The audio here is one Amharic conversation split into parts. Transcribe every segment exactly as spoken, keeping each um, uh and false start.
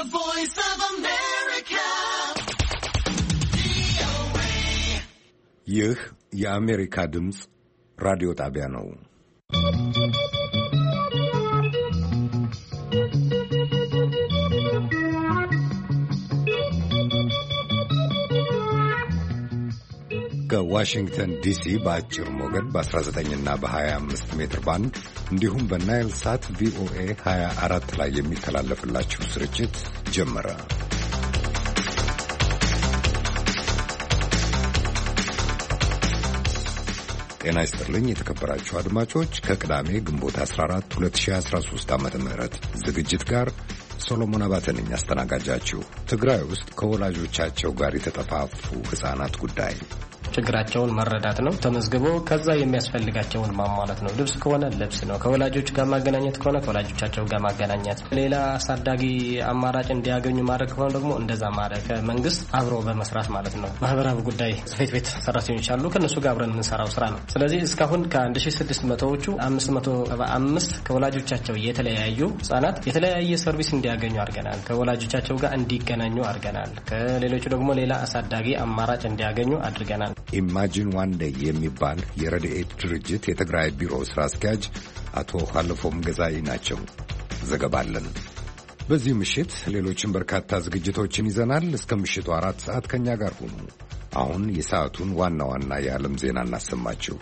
The Voice of America. ይህ የአሜሪካ ድምፅ ራዲዮ ጣቢያ ነው። ከዋሽንግተን ዲሲ በአጭር ሞገድ በ19 እና በ25 ሜትር ባንድ እንዲሁም በናይል ሳት ቪኦኤ ሃያ አራት ላይ የሚተላለፍላችሁ ስርጭት ጀመረ። ጤና ይስጥልኝ የተከበራችሁ አድማጮች፣ ከቅዳሜ ግንቦት አስራ አራት ሁለት ሺህ አስራ ሦስት ዓመተ ምህረት ዝግጅት ጋር ሶሎሞን አባተ ነኝ አስተናጋጃችሁ። ትግራይ ውስጥ ከወላጆቻቸው ጋር የተጠፋፉ ሕፃናት ጉዳይ ችግራቸውን መረዳት ነው። ተመዝግቦ ከዛ የሚያስፈልጋቸውን ማሟላት ነው። ልብስ ከሆነ ልብስ ነው። ከወላጆች ጋር ማገናኘት ከሆነ ከወላጆቻቸው ጋር ማገናኘት፣ ሌላ አሳዳጊ አማራጭ እንዲያገኙ ማድረግ ከሆነ ደግሞ እንደዛ ማድረግ፣ ከመንግስት አብሮ በመስራት ማለት ነው። ማህበራዊ ጉዳይ ጽሕፈት ቤት ሰራተኞች አሉ፣ ከነሱ ጋር አብረን የምንሰራው ስራ ነው። ስለዚህ እስካሁን ከአንድ ሺህ ስድስት መቶዎቹ አምስት መቶ ሰባ አምስት ከወላጆቻቸው የተለያዩ ህጻናት የተለያየ ሰርቪስ እንዲያገኙ አድርገናል። ከወላጆቻቸው ጋር እንዲገናኙ አድርገናል። ከሌሎቹ ደግሞ ሌላ አሳዳጊ አማራጭ እንዲያገኙ አድርገናል። ኢማጂን ዋን ዴይ የሚባል የረድኤት ድርጅት የትግራይ ቢሮ ስራ አስኪያጅ አቶ ሀለፎም ገዛኢ ናቸው። ዘገባ አለን። በዚህ ምሽት ሌሎችን በርካታ ዝግጅቶችን ይዘናል። እስከ ምሽቱ አራት ሰዓት ከኛ ጋር ሁኑ። አሁን የሰዓቱን ዋና ዋና የዓለም ዜና እናሰማችሁ።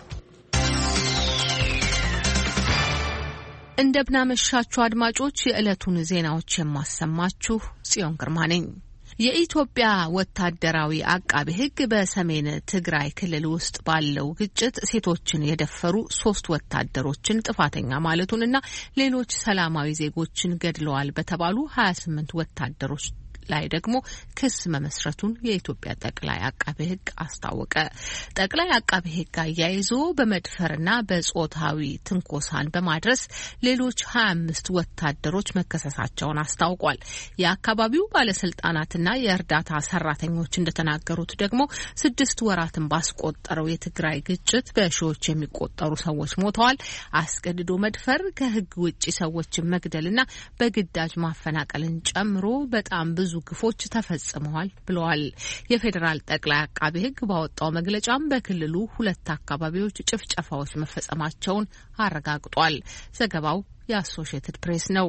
እንደምናመሻችሁ አድማጮች፣ የዕለቱን ዜናዎች የማሰማችሁ ጽዮን ግርማ ነኝ። የኢትዮጵያ ወታደራዊ አቃቤ ሕግ በሰሜን ትግራይ ክልል ውስጥ ባለው ግጭት ሴቶችን የደፈሩ ሶስት ወታደሮችን ጥፋተኛ ማለቱንና ሌሎች ሰላማዊ ዜጎችን ገድለዋል በተባሉ ሀያ ስምንት ወታደሮች ላይ ደግሞ ክስ መመስረቱን የኢትዮጵያ ጠቅላይ አቃቤ ሕግ አስታወቀ። ጠቅላይ አቃቤ ሕግ አያይዞ በመድፈርና በጾታዊ ትንኮሳን በማድረስ ሌሎች ሀያ አምስት ወታደሮች መከሰሳቸውን አስታውቋል። የአካባቢው ባለስልጣናትና የእርዳታ ሰራተኞች እንደተናገሩት ደግሞ ስድስት ወራትን ባስቆጠረው የትግራይ ግጭት በሺዎች የሚቆጠሩ ሰዎች ሞተዋል። አስገድዶ መድፈር፣ ከሕግ ውጪ ሰዎችን መግደልና በግዳጅ ማፈናቀልን ጨምሮ በጣም ብዙ ግፎች ተፈጽመዋል ብለዋል። የፌዴራል ጠቅላይ አቃቤ ሕግ ባወጣው መግለጫም በክልሉ ሁለት አካባቢዎች ጭፍጨፋዎች መፈጸማቸውን አረጋግጧል። ዘገባው የአሶሺየትድ ፕሬስ ነው።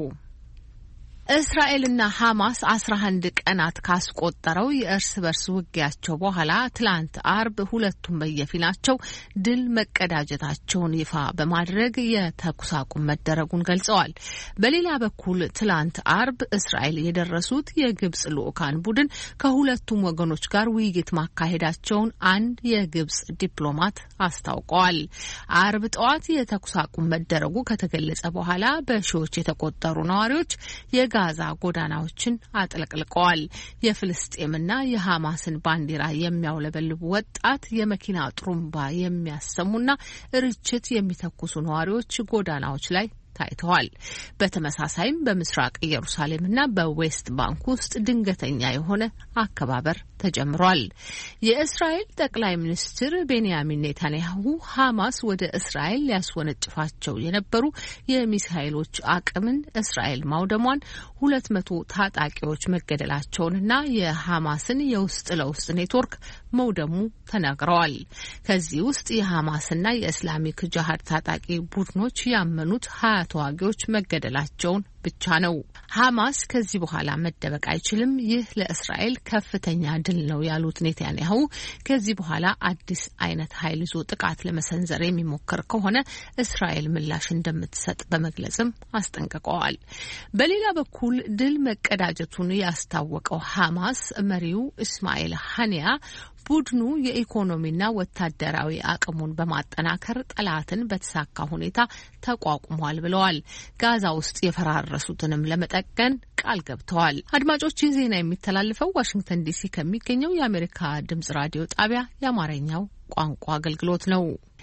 እስራኤልና ሐማስ አስራ አንድ ቀናት ካስቆጠረው የእርስ በርስ ውጊያቸው በኋላ ትላንት አርብ ሁለቱም በየፊናቸው ድል መቀዳጀታቸውን ይፋ በማድረግ የተኩስ አቁም መደረጉን ገልጸዋል። በሌላ በኩል ትላንት አርብ እስራኤል የደረሱት የግብጽ ልኡካን ቡድን ከሁለቱም ወገኖች ጋር ውይይት ማካሄዳቸውን አንድ የግብጽ ዲፕሎማት አስታውቀዋል። አርብ ጠዋት የተኩስ አቁም መደረጉ ከተገለጸ በኋላ በሺዎች የተቆጠሩ ነዋሪዎች ጋዛ ጎዳናዎችን አጥለቅልቀዋል። የፍልስጤምና የሐማስን ባንዲራ የሚያውለበልቡ ወጣት የመኪና ጥሩምባ የሚያሰሙና ርችት የሚተኩሱ ነዋሪዎች ጎዳናዎች ላይ ታይተዋል። በተመሳሳይም በምስራቅ ኢየሩሳሌምና በዌስት ባንክ ውስጥ ድንገተኛ የሆነ አከባበር ተጀምሯል። የእስራኤል ጠቅላይ ሚኒስትር ቤንያሚን ኔታንያሁ ሐማስ ወደ እስራኤል ሊያስወነጭፋቸው የነበሩ የሚሳኤሎች አቅምን እስራኤል ማውደሟን፣ ሁለት መቶ ታጣቂዎች መገደላቸውንና የሐማስን የውስጥ ለውስጥ ኔትወርክ መውደሙ ተናግረዋል። ከዚህ ውስጥ የሐማስና የእስላሚክ ጂሃድ ታጣቂ ቡድኖች ያመኑት ሀያ ተዋጊዎች መገደላቸውን ብቻ ነው። ሐማስ ከዚህ በኋላ መደበቅ አይችልም፣ ይህ ለእስራኤል ከፍተኛ ድል ነው ያሉት ኔታንያሁ ከዚህ በኋላ አዲስ አይነት ኃይል ይዞ ጥቃት ለመሰንዘር የሚሞክር ከሆነ እስራኤል ምላሽ እንደምትሰጥ በመግለጽም አስጠንቅቀዋል። በሌላ በኩል ድል መቀዳጀቱን ያስታወቀው ሐማስ መሪው እስማኤል ሀኒያ ቡድኑ የኢኮኖሚና ወታደራዊ አቅሙን በማጠናከር ጠላትን በተሳካ ሁኔታ ተቋቁሟል ብለዋል። ጋዛ ውስጥ የፈራረሱትንም ለመጠገን ቃል ገብተዋል። አድማጮች፣ ይህ ዜና የሚተላለፈው ዋሽንግተን ዲሲ ከሚገኘው የአሜሪካ ድምጽ ራዲዮ ጣቢያ የአማርኛው ቋንቋ አገልግሎት ነው።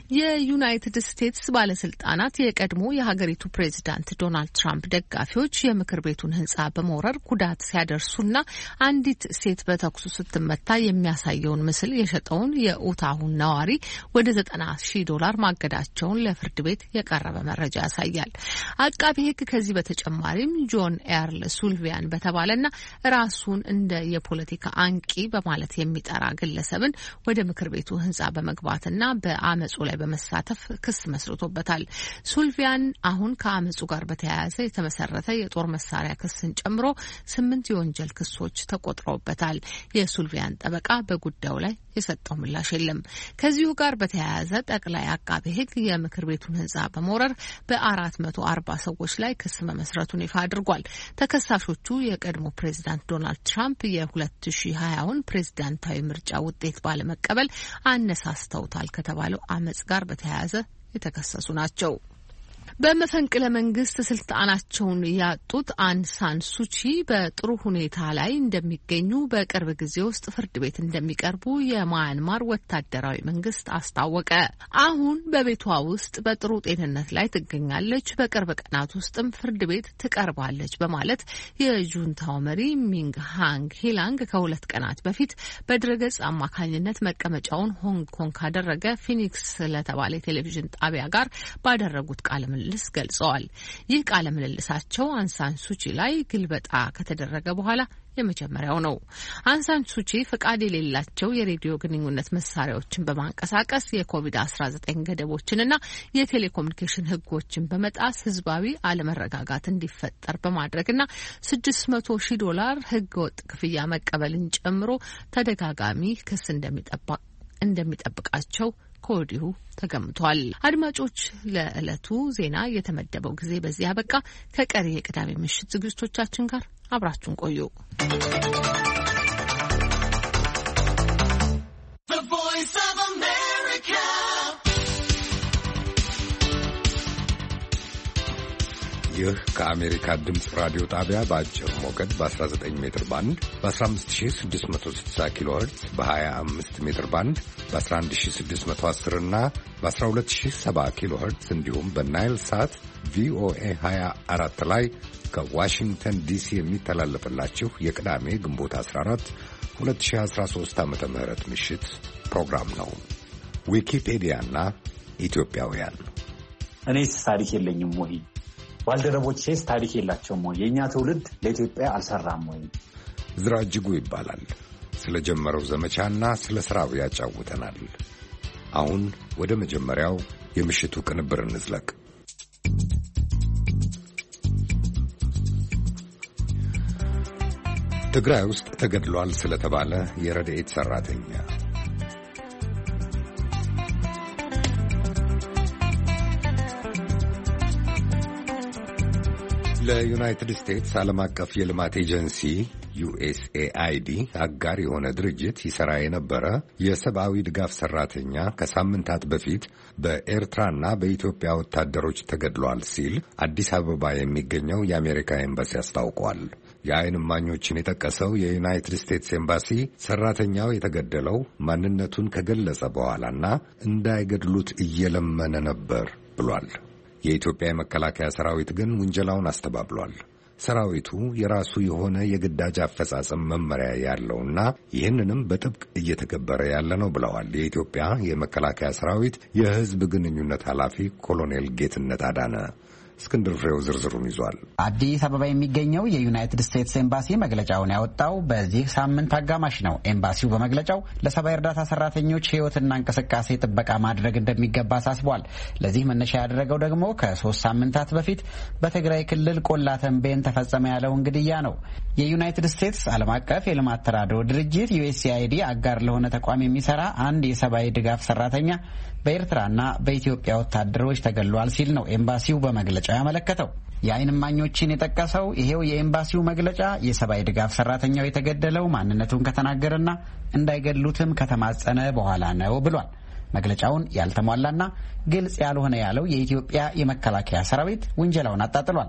የዩናይትድ ስቴትስ ባለስልጣናት የቀድሞ የሀገሪቱ ፕሬዚዳንት ዶናልድ ትራምፕ ደጋፊዎች የምክር ቤቱን ሕንጻ በመውረር ጉዳት ሲያደርሱና አንዲት ሴት በተኩሱ ስትመታ የሚያሳየውን ምስል የሸጠውን የኡታሁን ነዋሪ ወደ ዘጠና ሺህ ዶላር ማገዳቸውን ለፍርድ ቤት የቀረበ መረጃ ያሳያል። አቃቤ ሕግ ከዚህ በተጨማሪም ጆን ኤርል ሱልቪያን በተባለና ራሱን እንደ የፖለቲካ አንቂ በማለት የሚጠራ ግለሰብን ወደ ምክር ቤቱ ሕንጻ በመግባትና በአመጹ ላይ በመሳተፍ ክስ መስርቶበታል። ሱልቪያን አሁን ከአመጹ ጋር በተያያዘ የተመሰረተ የጦር መሳሪያ ክስን ጨምሮ ስምንት የወንጀል ክሶች ተቆጥረውበታል። የሱልቪያን ጠበቃ በጉዳዩ ላይ የሰጠው ምላሽ የለም። ከዚሁ ጋር በተያያዘ ጠቅላይ አቃቤ ሕግ የምክር ቤቱን ሕንጻ በመውረር በአራት መቶ አርባ ሰዎች ላይ ክስ መመስረቱን ይፋ አድርጓል። ተከሳሾቹ የቀድሞ ፕሬዚዳንት ዶናልድ ትራምፕ የሁለት ሺ ሀያውን ፕሬዚዳንታዊ ምርጫ ውጤት ባለመቀበል አነሳስተውታል ከተባለው አመጽ ጋር በተያያዘ የተከሰሱ ናቸው። በመፈንቅለ መንግስት ስልጣናቸውን ያጡት አን ሳን ሱቺ በጥሩ ሁኔታ ላይ እንደሚገኙ በቅርብ ጊዜ ውስጥ ፍርድ ቤት እንደሚቀርቡ የማያንማር ወታደራዊ መንግስት አስታወቀ። አሁን በቤቷ ውስጥ በጥሩ ጤንነት ላይ ትገኛለች፣ በቅርብ ቀናት ውስጥም ፍርድ ቤት ትቀርባለች በማለት የጁንታው መሪ ሚንግ ሃንግ ሂላንግ ከሁለት ቀናት በፊት በድረገጽ አማካኝነት መቀመጫውን ሆንግ ኮንግ ካደረገ ፊኒክስ ለተባለ የቴሌቪዥን ጣቢያ ጋር ባደረጉት ቃለ ምልልስ ገልጸዋል። ይህ ቃለ ምልልሳቸው አንሳን ሱቺ ላይ ግልበጣ ከተደረገ በኋላ የመጀመሪያው ነው። አንሳን ሱቺ ፈቃድ የሌላቸው የሬዲዮ ግንኙነት መሳሪያዎችን በማንቀሳቀስ የኮቪድ አስራ ዘጠኝ ገደቦችንና የቴሌኮሙኒኬሽን ሕጎችን በመጣስ ህዝባዊ አለመረጋጋት እንዲፈጠር በማድረግና ስድስት መቶ ሺህ ዶላር ህገወጥ ክፍያ መቀበልን ጨምሮ ተደጋጋሚ ክስ እንደሚጠብቅ እንደሚጠብቃቸው ከወዲሁ ተገምቷል። አድማጮች፣ ለዕለቱ ዜና የተመደበው ጊዜ በዚህ አበቃ። ከቀሪ የቅዳሜ ምሽት ዝግጅቶቻችን ጋር አብራችሁን ቆዩ። ይህ ከአሜሪካ ድምፅ ራዲዮ ጣቢያ በአጭር ሞገድ በ19 ሜትር ባንድ በ15660 ኪሎ ሄርትዝ በ25 ሜትር ባንድ በ11610 እና በ12070 ኪሎ ሄርትዝ እንዲሁም በናይል ሳት ቪኦኤ ሃያ አራት ላይ ከዋሽንግተን ዲሲ የሚተላለፍላችሁ የቅዳሜ ግንቦት አስራ አራት ሁለት ሺህ አስራ ሦስት ዓመተ ምህረት ምሽት ፕሮግራም ነው። ዊኪፔዲያና ኢትዮጵያውያን። እኔስ ታሪክ የለኝም ወይ? ባልደረቦቼስ ታሪክ የላቸውም ወይ? የእኛ ትውልድ ለኢትዮጵያ አልሰራም ወይ? ዝራ እጅጉ ይባላል። ስለ ጀመረው ዘመቻና ስለ ሥራው ያጫውተናል። አሁን ወደ መጀመሪያው የምሽቱ ቅንብር እንዝለቅ። ትግራይ ውስጥ ተገድሏል ስለተባለ የረድኤት ሠራተኛ ለዩናይትድ ስቴትስ ዓለም አቀፍ የልማት ኤጀንሲ ዩኤስኤአይዲ አጋር የሆነ ድርጅት ይሠራ የነበረ የሰብአዊ ድጋፍ ሠራተኛ ከሳምንታት በፊት በኤርትራና በኢትዮጵያ ወታደሮች ተገድሏል ሲል አዲስ አበባ የሚገኘው የአሜሪካ ኤምባሲ አስታውቋል። የዓይን እማኞችን የጠቀሰው የዩናይትድ ስቴትስ ኤምባሲ ሠራተኛው የተገደለው ማንነቱን ከገለጸ በኋላና እንዳይገድሉት እየለመነ ነበር ብሏል። የኢትዮጵያ የመከላከያ ሰራዊት ግን ውንጀላውን አስተባብሏል። ሰራዊቱ የራሱ የሆነ የግዳጅ አፈጻጸም መመሪያ ያለውና ይህንንም በጥብቅ እየተገበረ ያለ ነው ብለዋል የኢትዮጵያ የመከላከያ ሰራዊት የሕዝብ ግንኙነት ኃላፊ ኮሎኔል ጌትነት አዳነ። እስክንድር ፍሬው ዝርዝሩን ይዟል። አዲስ አበባ የሚገኘው የዩናይትድ ስቴትስ ኤምባሲ መግለጫውን ያወጣው በዚህ ሳምንት አጋማሽ ነው። ኤምባሲው በመግለጫው ለሰብአዊ እርዳታ ሰራተኞች ሕይወትና እንቅስቃሴ ጥበቃ ማድረግ እንደሚገባ አሳስቧል። ለዚህ መነሻ ያደረገው ደግሞ ከሶስት ሳምንታት በፊት በትግራይ ክልል ቆላ ተንቤን ተፈጸመ ያለውን ግድያ ነው። የዩናይትድ ስቴትስ ዓለም አቀፍ የልማት ተራድኦ ድርጅት ዩኤስኤአይዲ አጋር ለሆነ ተቋም የሚሰራ አንድ የሰብአዊ ድጋፍ ሰራተኛ በኤርትራና በኢትዮጵያ ወታደሮች ተገድሏል ሲል ነው ኤምባሲው በመግለጫው ያመለከተው። የዓይን እማኞችን የጠቀሰው ይሄው የኤምባሲው መግለጫ የሰብአዊ ድጋፍ ሰራተኛው የተገደለው ማንነቱን ከተናገረና እንዳይገድሉትም ከተማጸነ በኋላ ነው ብሏል። መግለጫውን ያልተሟላና ግልጽ ያልሆነ ያለው የኢትዮጵያ የመከላከያ ሰራዊት ውንጀላውን አጣጥሏል።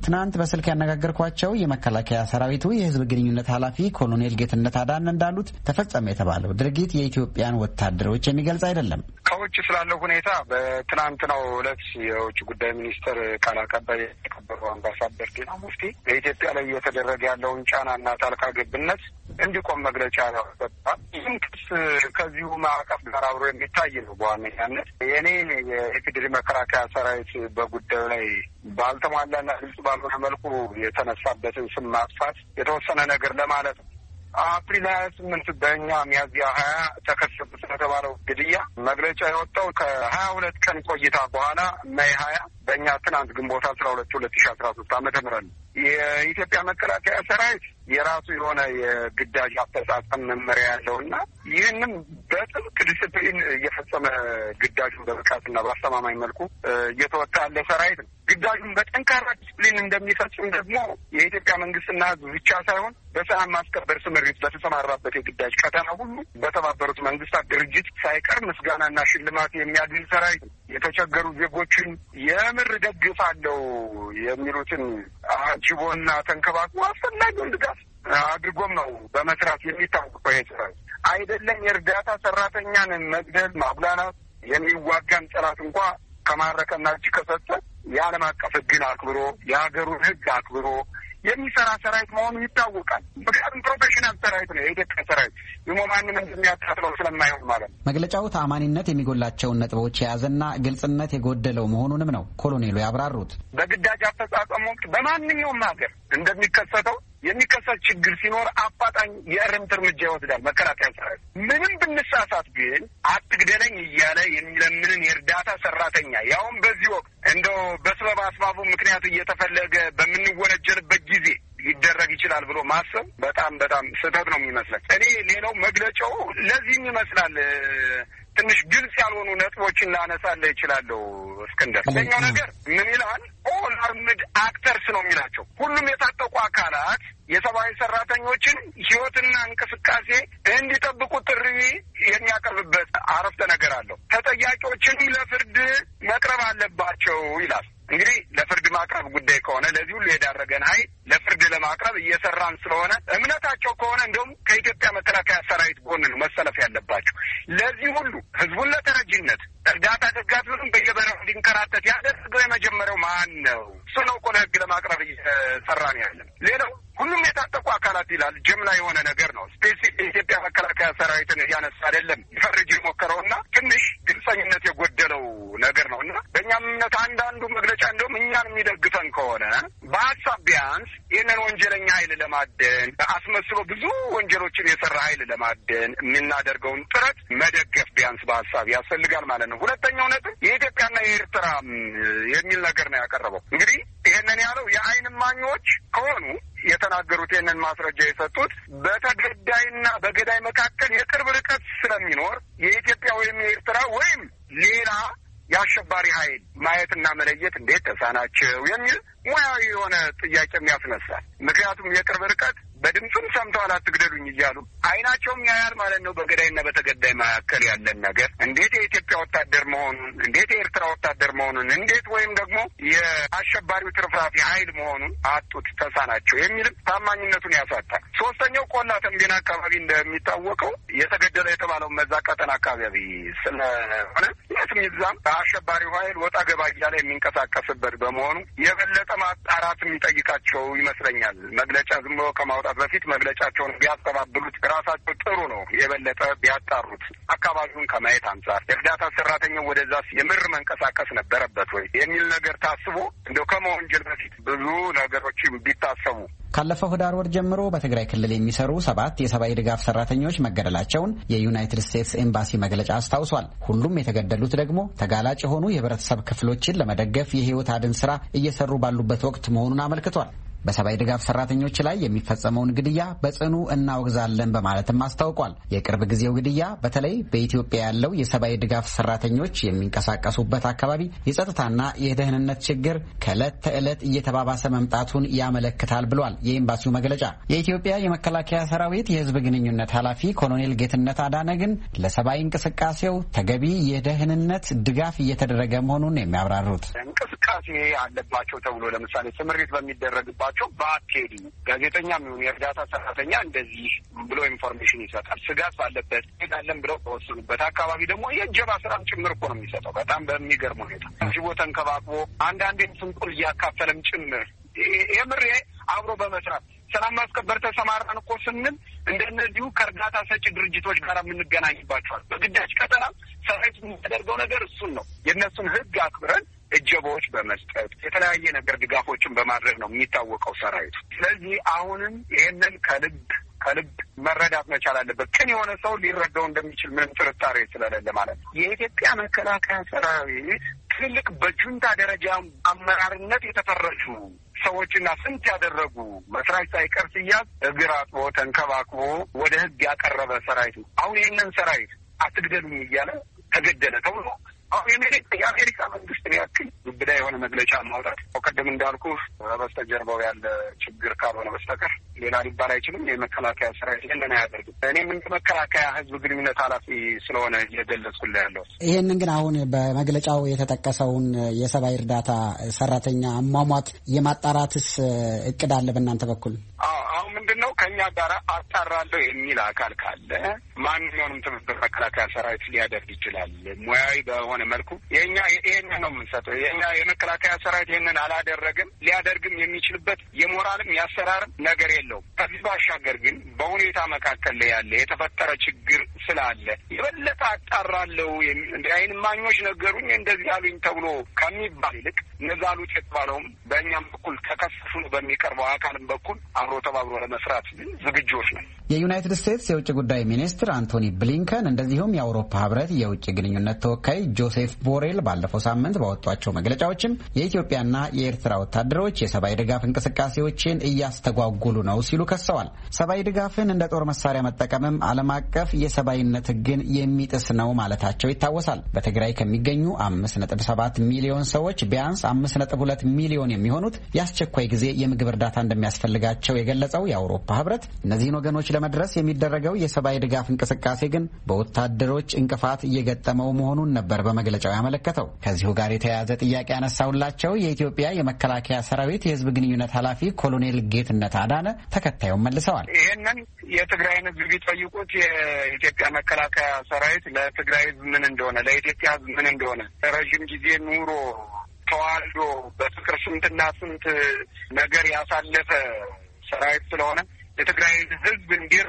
ትናንት በስልክ ያነጋገርኳቸው የመከላከያ ሰራዊቱ የህዝብ ግንኙነት ኃላፊ ኮሎኔል ጌትነት አዳን እንዳሉት ተፈጸመ የተባለው ድርጊት የኢትዮጵያን ወታደሮች የሚገልጽ አይደለም። ከውጭ ስላለው ሁኔታ በትናንትናው ዕለት የውጭ ጉዳይ ሚኒስትር ቃል አቀባይ የተከበሩ አምባሳደር ዲና ሙፍቲ በኢትዮጵያ ላይ እየተደረገ ያለውን ጫናና ጣልቃ ገብነት እንዲቆም መግለጫ ያወጣል። ይህም ክስ ከዚሁ ማዕቀፍ ጋር አብሮ የሚታይ ነው። በዋነኛነት የኔ የኢፌዴሪ መከላከያ ሰራዊት በጉዳዩ ላይ ባልተሟላና ግልጽ ባልሆነ መልኩ የተነሳበትን ስም ማጥፋት የተወሰነ ነገር ለማለት ነው። አፕሪል ሀያ ስምንት በእኛ ሚያዝያ ሀያ ተከሰተ ስለተባለው ግድያ መግለጫ የወጣው ከሀያ ሁለት ቀን ቆይታ በኋላ ሜይ ሀያ በእኛ ትናንት ግንቦት አስራ ሁለት ሁለት ሺ አስራ ሶስት ዓመተ ምህረት ነው። የኢትዮጵያ መከላከያ ሰራዊት የራሱ የሆነ የግዳጅ አፈጻጸም መመሪያ ያለውና ይህንም በጥብቅ ዲስፕሊን እየፈጸመ ግዳጁን በብቃትና በአስተማማኝ መልኩ እየተወጣ ያለ ሰራዊት ነው። ግዳጁን በጠንካራ ዲስፕሊን እንደሚፈጽም ደግሞ የኢትዮጵያ መንግስትና ሕዝብ ብቻ ሳይሆን በሰላም ማስከበር ስምሪት በተሰማራበት የግዳጅ ቀጠና ሁሉ በተባበሩት መንግስታት ድርጅት ሳይቀር ምስጋናና ሽልማት የሚያገኝ ሰራዊት ነው። የተቸገሩ ዜጎችን የምር ደግፋለሁ የሚሉትን አጅቦና ተንከባክቦ አስፈላጊውን ድጋፍ አድርጎም ነው በመስራት የሚታወቀው። ይሄ ሰራዊት አይደለም የእርዳታ ሰራተኛን መግደል፣ ማጉላላት የሚዋጋን ጠላት እንኳ ከማረከና እጅ ከሰጠ የዓለም አቀፍ ሕግን አክብሮ የሀገሩን ሕግ አክብሮ የሚሰራ ሰራዊት መሆኑ ይታወቃል። ምክንያቱም ፕሮፌሽናል ሰራዊት ነው የኢትዮጵያ ሰራዊት ደግሞ ማንም እንደሚያታጥለው ስለማይሆን ማለት ነው። መግለጫው ተአማኒነት የሚጎላቸውን ነጥቦች የያዘና ግልጽነት የጎደለው መሆኑንም ነው ኮሎኔሉ ያብራሩት። በግዳጅ አፈጻጸም ወቅት በማንኛውም ሀገር እንደሚከሰተው የሚከሰት ችግር ሲኖር አፋጣኝ የእርምት እርምጃ ይወስዳል መከላከያ ሰራዊት። ምንም ብንሳሳት ግን አትግደለኝ እያለ የሚለምንን የእርዳታ ሰራተኛ ያውም በዚህ ወቅት እንደው በስበብ አስባቡ ምክንያት እየተፈለገ በምንወነጀልበት ጊዜ ሊደረግ ይችላል ብሎ ማሰብ በጣም በጣም ስህተት ነው የሚመስለን። እኔ ሌላው መግለጫው ለዚህም ይመስላል ትንሽ ግልጽ ያልሆኑ ነጥቦችን ላነሳልህ እችላለሁ። እስክንደር ለኛው ነገር ምን ይላል? ኦል አርምድ አክተርስ ነው የሚላቸው። ሁሉም የታጠቁ አካላት የሰብአዊ ሰራተኞችን ሕይወትና እንቅስቃሴ እንዲጠብቁ ጥሪ የሚያቀርብበት አረፍተ ነገር አለው። ተጠያቂዎችን ለፍርድ መቅረብ አለባቸው ይላል። እንግዲህ ለፍርድ ማቅረብ ጉዳይ ከሆነ ለዚህ ሁሉ የዳረገን ኃይል ለፍርድ ለማቅረብ እየሰራን ስለሆነ እምነታቸው ከሆነ እንደውም ከኢትዮጵያ መከላከያ ሰራዊት ጎን ነው መሰለፍ ያለባቸው። ለዚህ ሁሉ ህዝቡን ለተረጂነት እርዳታ ደጋፊውን በየበረሃው እንዲንከራተት ያደረገው የመጀመሪያው ማን ነው? እሱ ነው እኮ ለህግ ለማቅረብ እየሰራን ያለን። ሌላው ሁሉም የታጠቁ አካላት ይላል ጀምላ የሆነ ነገር ነው። ስፔሲፊክ የኢትዮጵያ መከላከያ ሰራዊትን እያነሳ አይደለም ይፈርጅ የሞከረውና ትንሽ ግልጸኝነት የጎደለው ነገር ነው እና በእኛም እምነት አንዳንዱ መግለጫ እንደውም እኛን የሚደግፈን ከሆነ በሀሳብ ቢያንስ ይህንን ወንጀለኛ ኃይል ለማደን አስመስሎ ብዙ ወንጀሎችን የሰራ ኃይል ለማደን የምናደርገውን ጥረት መደገፍ ቢያንስ በሀሳብ ያስፈልጋል ማለት ነው። ሁለተኛው ነጥብ የኢትዮጵያና የኤርትራ የሚል ነገር ነው ያቀረበው። እንግዲህ ይህንን ያለው የዓይን እማኞች ከሆኑ የተናገሩት ይህንን ማስረጃ የሰጡት በተገዳይና በገዳይ መካከል የቅርብ ርቀት ስለሚኖር የኢትዮጵያ ወይም የኤርትራ ወይም ሌላ የአሸባሪ ኃይል ማየትና መለየት እንዴት ተሳናቸው የሚል ሙያዊ የሆነ ጥያቄም ያስነሳል። ምክንያቱም የቅርብ ርቀት በድምፁም ሰምተዋል አትግደሉኝ እያሉ አይናቸውም ያያል ማለት ነው። በገዳይና በተገዳይ መካከል ያለን ነገር እንዴት የኢትዮጵያ ወታደር መሆኑን እንዴት የኤርትራ ወታደር መሆኑን እንዴት ወይም ደግሞ የአሸባሪው ትርፍራፊ ኃይል መሆኑን አጡት ተሳናቸው የሚልም ታማኝነቱን ያሳጣል። ሶስተኛው ቆላ ተንቤን አካባቢ እንደሚታወቀው የተገደለ የተባለው መዛ ቀጠና አካባቢ ስለሆነ የትም ይዛም አሸባሪው ኃይል ወጣ ገባ እያለ የሚንቀሳቀስበት በመሆኑ የበለጠ ማጣራት የሚጠይቃቸው ይመስለኛል። መግለጫ ዝም ብሎ ከማውጣት በፊት መግለጫቸውን ቢያስተባብሉት ራሳቸው ጥሩ ነው። የበለጠ ቢያጣሩት አካባቢውን ከማየት አንጻር የእርዳታ ሰራተኛው ወደዛስ የምር መንቀሳቀስ ነበረበት ወይ የሚል ነገር ታስቦ እንደው ከመወንጀል በፊት ብዙ ነገሮች ቢታሰቡ። ካለፈው ህዳር ወር ጀምሮ በትግራይ ክልል የሚሰሩ ሰባት የሰብአዊ ድጋፍ ሰራተኞች መገደላቸውን የዩናይትድ ስቴትስ ኤምባሲ መግለጫ አስታውሷል። ሁሉም የተገደሉት ደግሞ ተጋላጭ የሆኑ የህብረተሰብ ክፍሎችን ለመደገፍ የህይወት አድን ስራ እየሰሩ ባሉበት ወቅት መሆኑን አመልክቷል። በሰብአዊ ድጋፍ ሰራተኞች ላይ የሚፈጸመውን ግድያ በጽኑ እናወግዛለን በማለትም አስታውቋል። የቅርብ ጊዜው ግድያ በተለይ በኢትዮጵያ ያለው የሰብአዊ ድጋፍ ሰራተኞች የሚንቀሳቀሱበት አካባቢ የጸጥታና የደህንነት ችግር ከዕለት ተዕለት እየተባባሰ መምጣቱን ያመለክታል ብሏል የኤምባሲው መግለጫ። የኢትዮጵያ የመከላከያ ሰራዊት የህዝብ ግንኙነት ኃላፊ ኮሎኔል ጌትነት አዳነ ግን ለሰብአዊ እንቅስቃሴው ተገቢ የደህንነት ድጋፍ እየተደረገ መሆኑን የሚያብራሩት እንቅስቃሴ አለባቸው ተብሎ ለምሳሌ ስምሪት በሚደረግባቸው በአትሄዱ ጋዜጠኛ የሚሆኑ የእርዳታ ሰራተኛ እንደዚህ ብሎ ኢንፎርሜሽን ይሰጣል። ስጋት ባለበት ሄዳለን ብለው ተወሰኑበት አካባቢ ደግሞ የእጀባ ስራም ጭምር እኮ ነው የሚሰጠው። በጣም በሚገርም ሁኔታ ጅቦ ተንከባክቦ አንዳንዴም ስንቁል እያካፈለም ጭምር የምሬ አብሮ በመስራት ሰላም ማስከበር ተሰማራን እኮ ስንል እንደነዚሁ ከእርዳታ ሰጪ ድርጅቶች ጋር የምንገናኝባቸዋል። በግዳጅ ቀጠና ሰራዊት የሚያደርገው ነገር እሱን ነው። የእነሱን ህግ አክብረን እጀባዎች በመስጠት የተለያየ ነገር ድጋፎችን በማድረግ ነው የሚታወቀው ሰራዊቱ። ስለዚህ አሁንም ይህንን ከልብ ከልብ መረዳት መቻል አለበት። ቅን የሆነ ሰው ሊረዳው እንደሚችል ምንም ጥርጣሬ ስለሌለ ማለት ነው። የኢትዮጵያ መከላከያ ሰራዊት ትልቅ በጁንታ ደረጃ አመራርነት የተፈረጁ ሰዎችና ስንት ያደረጉ መስራች ሳይቀር ሲያዝ እግር አጥቦ ተንከባክቦ ወደ ህግ ያቀረበ ሰራዊት ነው። አሁን ይህንን ሰራዊት አትግደሉኝ እያለ ተገደለ ተብሎ አሁን የአሜሪካ መንግስት ያክል ግብዳ የሆነ መግለጫ ማውጣት ቀደም እንዳልኩ በስተጀርባው ያለ ችግር ካልሆነ በስተቀር ሌላ ሊባል አይችልም። የመከላከያ ሰራዊት ይህንን አያደርግም። እኔም እንደ መከላከያ ህዝብ ግንኙነት ኃላፊ ስለሆነ እየገለጽኩልህ ያለው ይህንን ግን አሁን በመግለጫው የተጠቀሰውን የሰብአዊ እርዳታ ሰራተኛ አሟሟት የማጣራትስ እቅድ አለ በእናንተ በኩል? አሁን ምንድን ነው ከእኛ ጋር አጣራለሁ የሚል አካል ካለ ማንኛውንም ትብብር መከላከያ ሰራዊት ሊያደርግ ይችላል። ሙያዊ በሆነ መልኩ የኛ ይሄንን ነው የምንሰጠው። የኛ የመከላከያ ሰራዊት ይሄንን አላደረግም፣ ሊያደርግም የሚችልበት የሞራልም ያሰራርም ነገር የለውም። ከዚህ ባሻገር ግን በሁኔታ መካከል ላይ ያለ የተፈጠረ ችግር ስላለ የበለጠ አጣራለሁ እንደ አይን እማኞች ነገሩኝ እንደዚህ ያሉኝ ተብሎ ከሚባል ይልቅ እነዛ ሉት የተባለውም በእኛም በኩል ተከሰሱ በሚቀርበው አካልም በኩል አብሮ ተባብሮ ለመስራት ዝግጆች ነን። የዩናይትድ ስቴትስ የውጭ ጉዳይ ሚኒስትር አንቶኒ ብሊንከን እንደዚሁም የአውሮፓ ህብረት የውጭ ግንኙነት ተወካይ ጆሴፍ ቦሬል ባለፈው ሳምንት ባወጧቸው መግለጫዎችም የኢትዮጵያና የኤርትራ ወታደሮች የሰብአዊ ድጋፍ እንቅስቃሴዎችን እያስተጓጉሉ ነው ሲሉ ከሰዋል። ሰብአዊ ድጋፍን እንደ ጦር መሳሪያ መጠቀምም ዓለም አቀፍ የሰብአዊነት ህግን የሚጥስ ነው ማለታቸው ይታወሳል። በትግራይ ከሚገኙ አምስት ነጥብ ሰባት ሚሊዮን ሰዎች ቢያንስ አምስት ነጥብ ሁለት ሚሊዮን የሚሆኑት የአስቸኳይ ጊዜ የምግብ እርዳታ እንደሚያስፈልጋቸው የገለጸው የአውሮፓ ህብረት እነዚህን ወገኖች ለመድረስ የሚደረገው የሰብአዊ ድጋፍ እንቅስቃሴ ግን በወታደሮች እንቅፋት እየገጠመው መሆኑን ነበር በመግለጫው ያመለከተው። ከዚሁ ጋር የተያያዘ ጥያቄ ያነሳውላቸው የኢትዮጵያ የመከላከያ ሰራዊት የህዝብ ግንኙነት ኃላፊ ኮሎኔል ጌትነት አዳነ ተከታዩን መልሰዋል። ይህንን የትግራይን ህዝብ ቢጠይቁት የኢትዮጵያ መከላከያ ሰራዊት ለትግራይ ህዝብ ምን እንደሆነ፣ ለኢትዮጵያ ህዝብ ምን እንደሆነ ረዥም ጊዜ ኑሮ ተዋልዶ በፍቅር ስንትና ስንት ነገር ያሳለፈ ሰራዊት ስለሆነ የትግራይ ህዝብ እንዲራ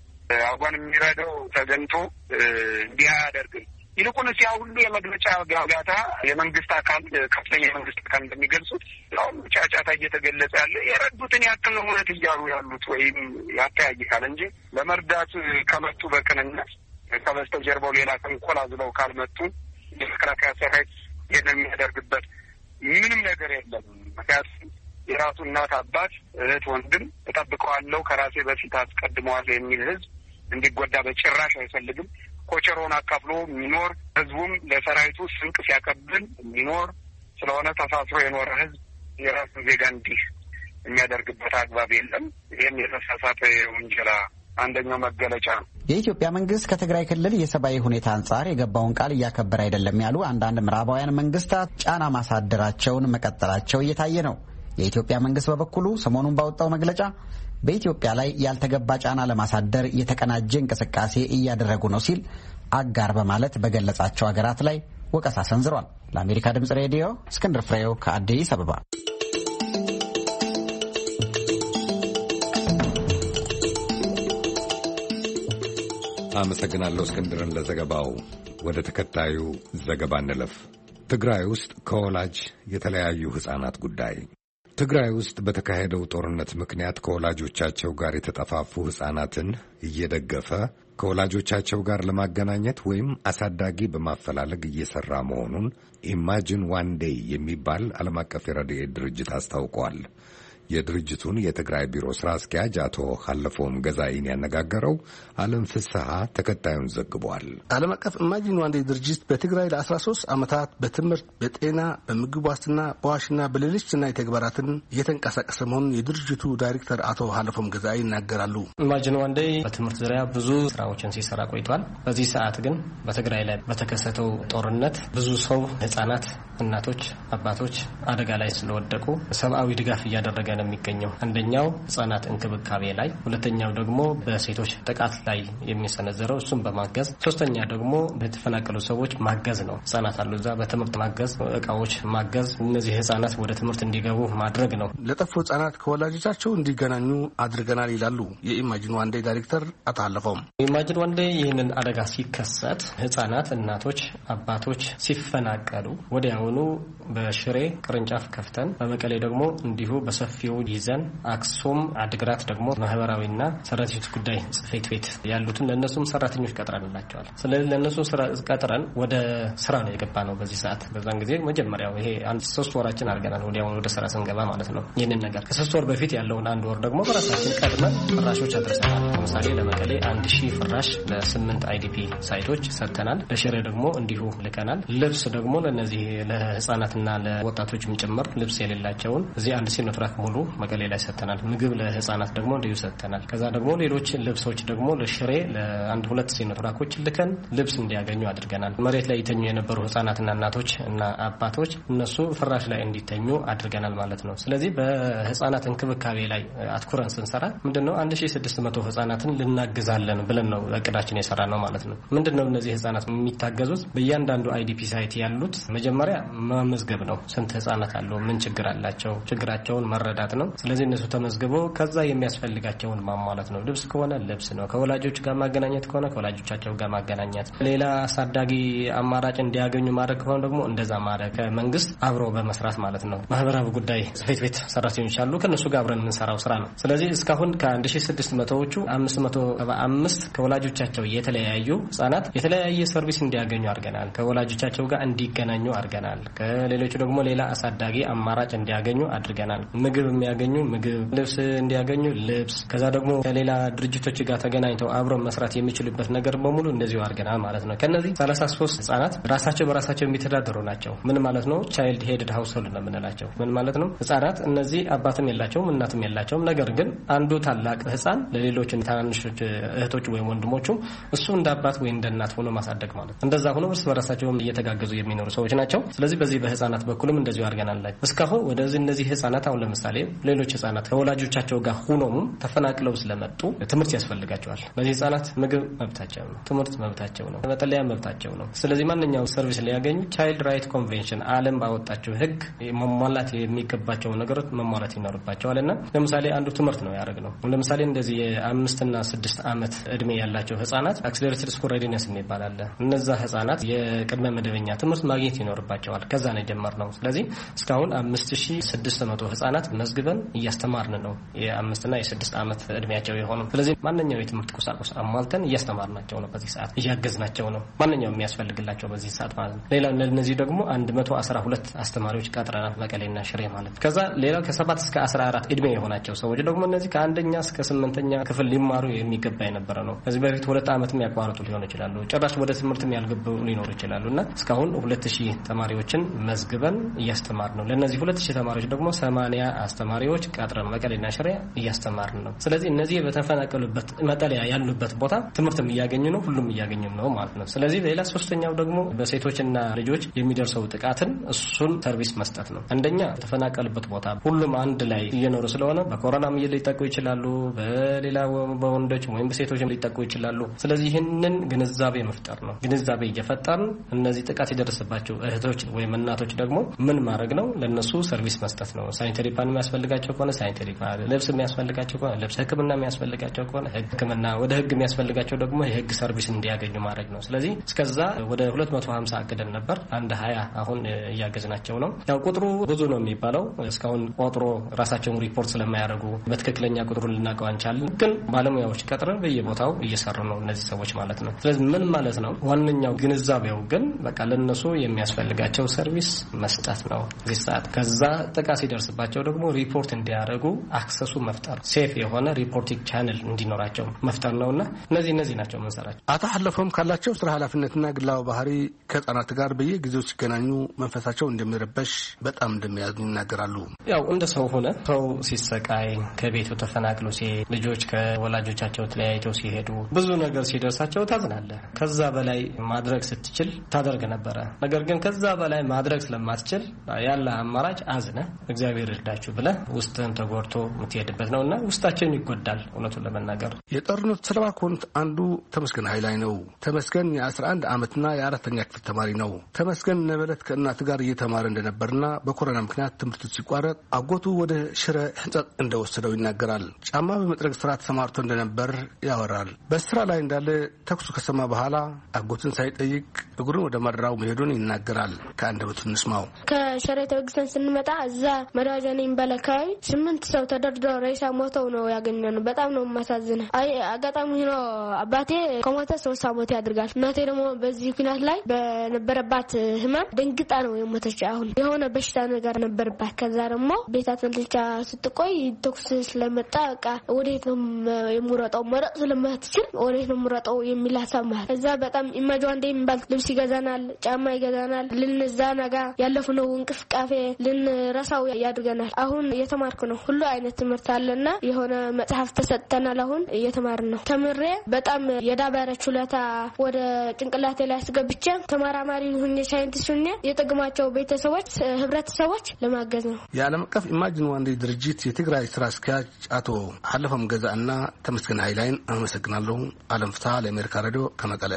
አጓን የሚረዳው ተገንቶ እንዲህ አያደርግም። ይልቁንስ ያ ሁሉ የመግለጫ ጋጋታ የመንግስት አካል ከፍተኛ የመንግስት አካል እንደሚገልጹት ያው ጫጫታ እየተገለጸ ያለ የረዱትን ያክል ነው እውነት እያሉ ያሉት ወይም ያተያይካል እንጂ ለመርዳት ከመጡ በቅንነት ከበስተጀርባው ሌላ ተንኮል አዝለው ካልመጡ የመከላከያ ሰራዊት ይህን የሚያደርግበት ምንም ነገር የለም። ምክንያቱም የራሱ እናት፣ አባት፣ እህት፣ ወንድም እጠብቀዋለሁ ከራሴ በፊት አስቀድመዋለሁ የሚል ህዝብ እንዲጎዳ በጭራሽ አይፈልግም። ኮቸሮን አካፍሎ የሚኖር ህዝቡም ለሰራዊቱ ስንቅ ሲያቀብል የሚኖር ስለሆነ ተሳስሮ የኖረ ህዝብ የራሱን ዜጋ እንዲህ የሚያደርግበት አግባብ የለም። ይህም የተሳሳተ ውንጀላ አንደኛው መገለጫ ነው። የኢትዮጵያ መንግስት ከትግራይ ክልል የሰብአዊ ሁኔታ አንጻር የገባውን ቃል እያከበረ አይደለም ያሉ አንዳንድ ምዕራባውያን መንግስታት ጫና ማሳደራቸውን መቀጠላቸው እየታየ ነው። የኢትዮጵያ መንግስት በበኩሉ ሰሞኑን ባወጣው መግለጫ በኢትዮጵያ ላይ ያልተገባ ጫና ለማሳደር የተቀናጀ እንቅስቃሴ እያደረጉ ነው ሲል አጋር በማለት በገለጻቸው ሀገራት ላይ ወቀሳ ሰንዝሯል። ለአሜሪካ ድምጽ ሬዲዮ እስክንድር ፍሬው ከአዲስ አበባ። አመሰግናለሁ እስክንድርን ለዘገባው። ወደ ተከታዩ ዘገባ እንለፍ። ትግራይ ውስጥ ከወላጅ የተለያዩ ሕፃናት ጉዳይ። ትግራይ ውስጥ በተካሄደው ጦርነት ምክንያት ከወላጆቻቸው ጋር የተጠፋፉ ሕፃናትን እየደገፈ ከወላጆቻቸው ጋር ለማገናኘት ወይም አሳዳጊ በማፈላለግ እየሰራ መሆኑን ኢማጂን ዋን ዴይ የሚባል ዓለም አቀፍ የረድኤት ድርጅት አስታውቋል። የድርጅቱን የትግራይ ቢሮ ስራ አስኪያጅ አቶ ሀለፎም ገዛኢን ያነጋገረው አለም ፍስሐ ተከታዩን ዘግቧል። ዓለም አቀፍ ኢማጂን ዋን ዴይ ድርጅት በትግራይ ለአስራ ሶስት ዓመታት በትምህርት፣ በጤና፣ በምግብ ዋስትና፣ በዋሽና በሌሎች ስናይ ተግባራትን እየተንቀሳቀሰ መሆኑን የድርጅቱ ዳይሬክተር አቶ ሀለፎም ገዛኢ ይናገራሉ። ኢማጂን ዋን ዴይ በትምህርት ዙሪያ ብዙ ስራዎችን ሲሰራ ቆይቷል። በዚህ ሰዓት ግን በትግራይ ላይ በተከሰተው ጦርነት ብዙ ሰው፣ ህጻናት፣ እናቶች፣ አባቶች አደጋ ላይ ስለወደቁ ሰብአዊ ድጋፍ እያደረገ ነው የሚገኘው። አንደኛው ህጻናት እንክብካቤ ላይ፣ ሁለተኛው ደግሞ በሴቶች ጥቃት ላይ የሚሰነዘረው እሱን በማገዝ፣ ሶስተኛ ደግሞ በተፈናቀሉ ሰዎች ማገዝ ነው። ህጻናት አሉ እዛ በትምህርት ማገዝ፣ እቃዎች ማገዝ፣ እነዚህ ህጻናት ወደ ትምህርት እንዲገቡ ማድረግ ነው። ለጠፉ ህጻናት ከወላጆቻቸው እንዲገናኙ አድርገናል ይላሉ የኢማጂን ዋን ዴይ ዳይሬክተር አቶ ሀለፎም። ኢማጂን ዋን ዴይ ይህንን አደጋ ሲከሰት ህጻናት፣ እናቶች፣ አባቶች ሲፈናቀሉ ወዲያውኑ በሽሬ ቅርንጫፍ ከፍተን በመቀሌ ደግሞ እንዲሁ በሰፊው ይዘን አክሱም፣ አድግራት ደግሞ ማህበራዊና ሰራተኞች ጉዳይ ጽሕፈት ቤት ያሉትን ለነሱም ሰራተኞች ቀጥረንላቸዋል። ስለዚህ ለነሱ ስራ ቀጥረን ወደ ስራ ነው የገባ ነው በዚህ ሰዓት። በዛን ጊዜ መጀመሪያው ይሄ አንድ ሶስት ወራችን አድርገናል ወዲያውኑ ወደ ስራ ስንገባ ማለት ነው። ይህንን ነገር ከሶስት ወር በፊት ያለውን አንድ ወር ደግሞ በራሳችን ቀድመን ፍራሾች አድርሰናል። ለምሳሌ ለመቀሌ አንድ ሺህ ፍራሽ ለስምንት አይዲፒ ሳይቶች ሰጥተናል። ለሽሬ ደግሞ እንዲሁ ልከናል። ልብስ ደግሞ ለነዚህ ለህፃናትና ለወጣቶችም ጭምር ልብስ የሌላቸውን እዚህ አንድ ሲኖትራክ ሙሉ መቀሌ ላይ ሰጥተናል። ምግብ ለህፃናት ደግሞ እንዲሁ ሰጥተናል። ከዛ ደግሞ ሌሎች ልብሶች ደግሞ ለሽሬ ለአንድ ሁለት ሲኖትራኮች ልከን ልብስ እንዲያገኙ አድርገናል። መሬት ላይ ይተኙ የነበሩ ህፃናትና እናቶች እና አባቶች እነሱ ፍራሽ ላይ እንዲተኙ አድርገናል ማለት ነው። ስለዚህ በህፃናት እንክብካቤ ላይ አትኩረን ስንሰራ ምንድነው አንድ ሺህ ስድስት መቶ ህፃናትን ልናግዛለን ብለን ነው እቅዳችን የሰራ ነው ማለት ነው። ምንድነው እነዚህ ህፃናት የሚታገዙት በእያንዳንዱ አይዲፒ ሳይት ያሉት መጀመሪያ መመዝገብ ነው። ስንት ህፃናት አሉ፣ ምን ችግር አላቸው፣ ችግራቸውን መረዳት ነው። ስለዚህ እነሱ ተመዝግበው ከዛ የሚያስፈልጋቸውን ማሟላት ነው። ልብስ ከሆነ ልብስ ነው። ከወላጆች ጋር ማገናኘት ከሆነ ከወላጆቻቸው ጋር ማገናኘት፣ ሌላ አሳዳጊ አማራጭ እንዲያገኙ ማድረግ ከሆነ ደግሞ እንደዛ ማድረግ፣ ከመንግስት አብሮ በመስራት ማለት ነው። ማህበራዊ ጉዳይ ጽሕፈት ቤት ሰራተኞች አሉ፣ ከነሱ ጋር አብረን የምንሰራው ስራ ነው። ስለዚህ እስካሁን ከአንድ ሺህ ስድስት መቶዎቹ አምስት መቶ ሰባ አምስት ከወላጆቻቸው የተለያዩ ህጻናት የተለያየ ሰርቪስ እንዲያገኙ አድርገናል። ከወላጆቻቸው ጋር እንዲገናኙ አድርገናል። ከሌሎቹ ደግሞ ሌላ አሳዳጊ አማራጭ እንዲያገኙ አድርገናል። ምግብ የሚያገኙ ምግብ፣ ልብስ እንዲያገኙ ልብስ፣ ከዛ ደግሞ ከሌላ ድርጅቶች ጋር ተገናኝተው አብረው መስራት የሚችሉበት ነገር በሙሉ እንደዚሁ አድርገናል ማለት ነው። ከነዚህ ሰላሳ ሶስት ህጻናት ራሳቸው በራሳቸው የሚተዳደሩ ናቸው። ምን ማለት ነው? ቻይልድ ሄድድ ሃውስሆልድ ነው የምንላቸው። ምን ማለት ነው? ህጻናት እነዚህ አባትም የላቸውም እናትም የላቸውም። ነገር ግን አንዱ ታላቅ ህጻን ለሌሎች ታናንሾች እህቶች ወይም ወንድሞቹ እሱ እንደ አባት ወይ እንደ እናት ሆኖ ማሳደግ ማለት ነው። እንደዛ ሆኖ እርስ በራሳቸውም እየተጋገዙ የሚኖሩ ሰዎች ናቸው። ስለዚህ በዚህ በህጻናት በኩልም እንደዚሁ አድርገናል። እስካሁን ወደዚህ እነዚህ ህጻናት አሁን ለምሳሌ ሌሎች ህጻናት ከወላጆቻቸው ጋር ሆኖም ተፈናቅለው ስለመጡ ትምህርት ያስፈልጋቸዋል። ለዚህ ህጻናት ምግብ መብታቸው ነው፣ ትምህርት መብታቸው ነው፣ መጠለያ መብታቸው ነው። ስለዚህ ማንኛውም ሰርቪስ ሊያገኙ ቻይልድ ራይት ኮንቬንሽን ዓለም ባወጣቸው ህግ መሟላት የሚገባቸው ነገሮች መሟላት ይኖርባቸዋልና ለምሳሌ አንዱ ትምህርት ነው ያደረግነው። ለምሳሌ እንደዚህ የአምስትና ስድስት ዓመት እድሜ ያላቸው ህጻናት አክሰለሬትድ ስኩል ሬዲነስ የሚባል አለ። እነዛ ህጻናት የቅድመ መደበኛ ትምህርት ማግኘት ይኖርባቸዋል። ከዛ ነው የጀመርነው። ስለዚህ እስካሁን አምስት ሺህ ስድስት መቶ ህጻናት መዝግበን እያስተማርን ነው፣ የአምስትና የስድስት ዓመት እድሜያቸው የሆኑ። ስለዚህ ማንኛውም የትምህርት ቁሳቁስ አሟልተን እያስተማርናቸው ነው። በዚህ ሰዓት እያገዝናቸው ነው፣ ማንኛውም የሚያስፈልግላቸው በዚህ ሰዓት ማለት ነው። ሌላው ለነዚህ ደግሞ አንድ መቶ አስራ ሁለት አስተማሪዎች ቀጥረናል መቀሌና ሽሬ ማለት። ከዛ ሌላው ከሰባት እስከ አስራ አራት እድሜ የሆናቸው ሰዎች ደግሞ እነዚህ ከአንደኛ እስከ ስምንተኛ ክፍል ሊማሩ የሚገባ የነበረ ነው። ከዚህ በፊት ሁለት ዓመት የሚያቋርጡ ሊሆኑ ይችላሉ፣ ጭራሽ ወደ ትምህርትም ያልገቡ ሊኖሩ ይችላሉ እና እስካሁን ሁለት ሺህ ተማሪዎችን መዝግበን እያስተማር ነው። ለነዚህ ሁለት ሺህ ተማሪዎች ደግሞ ሰማንያ አስተማሪዎች ቀጥረን መቀሌና ሽሬ እያስተማርን ነው። ስለዚህ እነዚህ በተፈናቀሉበት መጠለያ ያሉበት ቦታ ትምህርትም እያገኙ ነው፣ ሁሉም እያገኙ ነው ማለት ነው። ስለዚህ ሌላ ሶስተኛው ደግሞ በሴቶችና ልጆች የሚደርሰው ጥቃትን እሱን ሰርቪስ መስጠት ነው። አንደኛ የተፈናቀሉበት ቦታ ሁሉም አንድ ላይ እየኖሩ ስለሆነ በኮሮናም ሊጠቁ ይችላሉ፣ በሌላ በወንዶች ወይም በሴቶች ሊጠቁ ይችላሉ። ስለዚህ ይህንን ግንዛቤ መፍጠር ነው። ግንዛቤ እየፈጠርን እነዚህ ጥቃት የደረሰባቸው እህቶች ወይም እናቶች ደግሞ ምን ማድረግ ነው? ለነሱ ሰርቪስ መስጠት ነው። ሳኒተሪ ፓን የሚያስፈልጋቸው ከሆነ ሳኒተሪ ፓን፣ ልብስ የሚያስፈልጋቸው ከሆነ ልብስ፣ ሕክምና የሚያስፈልጋቸው ከሆነ ሕክምና፣ ወደ ሕግ የሚያስፈልጋቸው ደግሞ የሕግ ሰርቪስ እንዲያገኙ ማድረግ ነው። ስለዚህ እስከዛ ወደ ሁለት መቶ ሀምሳ አቅደን ነበር። አንድ ሀያ አሁን እያገዝናቸው ነው። ያው ቁጥሩ ብዙ ነው የሚባለው እስካሁን ቆጥሮ ራሳቸውን ሪፖርት ስለማያደርጉ በትክክለኛ ቁጥሩን ልናውቀው አንቻለን። ግን ባለሙያዎች ቀጥረን በየቦታው እየሰሩ ነው እነዚህ ሰዎች ማለት ነው። ስለዚህ ምን ማለት ነው? ዋነኛው ግንዛቤው ግን በቃ ለነሱ የሚያስፈልጋቸው ሰርቪስ መስጠት ነው እዚህ ሰዓት። ከዛ ጥቃት ሲደርስባቸው ደግሞ ሪፖርት እንዲያደርጉ አክሰሱ መፍጠር ሴፍ የሆነ ሪፖርቲንግ ቻነል እንዲኖራቸው መፍጠር ነውና እነዚህ እነዚህ ናቸው መንሰራቸው። አቶ ሐለፎም ካላቸው ስራ ኃላፊነትና ግላዊ ባህሪ ከህጻናት ጋር በየጊዜው ሲገናኙ መንፈሳቸው እንደሚረበሽ በጣም እንደሚያዝኑ ይናገራሉ። ያው እንደ ሰው ሆነ ሰው ሲሰቃይ ከቤቱ ተፈናቅሎ ሲሄድ ልጆች ከወላጆቻቸው ተለያይተው ሲሄዱ ብዙ ነገር ሲደርሳቸው ታዝናለህ። ከዛ በላይ ማድረግ ስትችል ታደርግ ነበረ። ነገር ግን ከዛ በላይ ማድረግ ስለማትችል ያለ አማራጭ አዝነ እግዚአብሔር ይርዳችሁ ብለህ ውስጥህን ተጎድቶ የምትሄድበት ነውና ውስጣችን ይጎዳል። እውነቱን ለመናገር የጦርነት ሰለባ ከሆኑት አንዱ ተመስገን ኃይላይ ነው። ተመስገን የአስራ አንድ ዓመትና የአራተኛ ክፍል ተማሪ ነው። ተመስገን ነበለት ከእናቱ ጋር እየተማረ እንደነበርና በኮሮና ምክንያት ትምህርቱ ሲቋረጥ አጎቱ ወደ ሽረ ህንጸት እንደወሰደው ይናገራል። ጫማ በመጥረግ ስራ ተሰማርቶ እንደነበር ያወራል። በስራ ላይ እንዳለ ተኩሱ ከሰማ በኋላ አጎቱን ሳይጠይቅ እግሩን ወደ ማድራው መሄዱን ይናገራል። ከአንደበቱ እንስማው። ከሽረ ተወግዘን ስንመጣ እዛ መዳጃኔ በለካይ ስምንት ሰው ተደርድረው ሬሳ ሞተው ነው ያገኘነው። በጣም ነው ማሳዝነ። አይ አጋጣሚ ነው አባቴ ከሞተ ሶስት ዓመት ያድርጋል። እናቴ ደግሞ በዚህ ምክንያት ላይ በነበረባት ህመም ደንግጣ ነው የሞተች። አሁን የሆነ በሽታ ነገር ነበርባት። ከዛ ደግሞ ቤታችን ልጅ ስትቆይ ተኩስ ስለመጣ በቃ ወዴት ነው የምሮጠው መረጥ ስለማትችል ወዴት ነው የምሮጠው የሚል ሀሳብ ማለት እዛ በጣም ኢማጆ አንዴ የሚባል ልብስ ይገዛናል፣ ጫማ ይገዛናል። ልንዛናጋ ያለፍነው እንቅስቃሴ ልንረሳው ያድርገናል። አሁን እየተማርኩ ነው። ሁሉ አይነት ትምህርት አለና የሆነ መጽሐፍ ተሰጥተናል። አሁን እየተማርን ነው። ተምሬ በጣም የዳበረ ችሎታ ወደ ጭንቅላቴ ላይ አስገብቼ ተመራማሪ ሆኜ ሳይንቲስት ሆኜ የጥቅማቸው ቤተሰቦች ህብረተሰቦች ለማገዝ ነው። የዓለም አቀፍ ኢማጂን ዋን ዴይ ድርጅት የትግራይ ስራ አስኪያጅ አቶ ሐለፎም ገዛእና ተመስገን ኃይላይን አመሰግናለሁ። ዓለም ፍትሃ ለአሜሪካ ሬዲዮ ከመቀለ።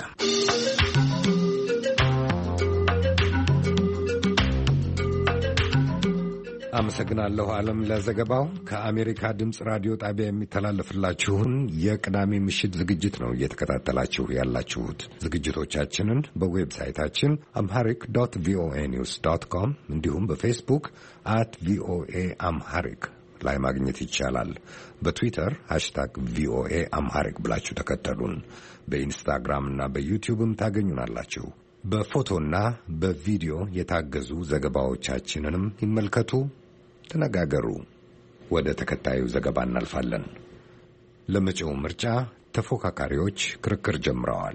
አመሰግናለሁ ዓለም ለዘገባው። ከአሜሪካ ድምፅ ራዲዮ ጣቢያ የሚተላለፍላችሁን የቅዳሜ ምሽት ዝግጅት ነው እየተከታተላችሁ ያላችሁት። ዝግጅቶቻችንን በዌብሳይታችን አምሃሪክ ዶት ቪኦኤ ኒውስ ዶት ኮም እንዲሁም በፌስቡክ አት ቪኦኤ አምሃሪክ ላይ ማግኘት ይቻላል። በትዊተር ሃሽታግ ቪኦኤ አምሃሪክ ብላችሁ ተከተሉን። በኢንስታግራም እና በዩቲዩብም ታገኙናላችሁ። በፎቶና በቪዲዮ የታገዙ ዘገባዎቻችንንም ይመልከቱ፣ ተነጋገሩ። ወደ ተከታዩ ዘገባ እናልፋለን። ለመጪው ምርጫ ተፎካካሪዎች ክርክር ጀምረዋል።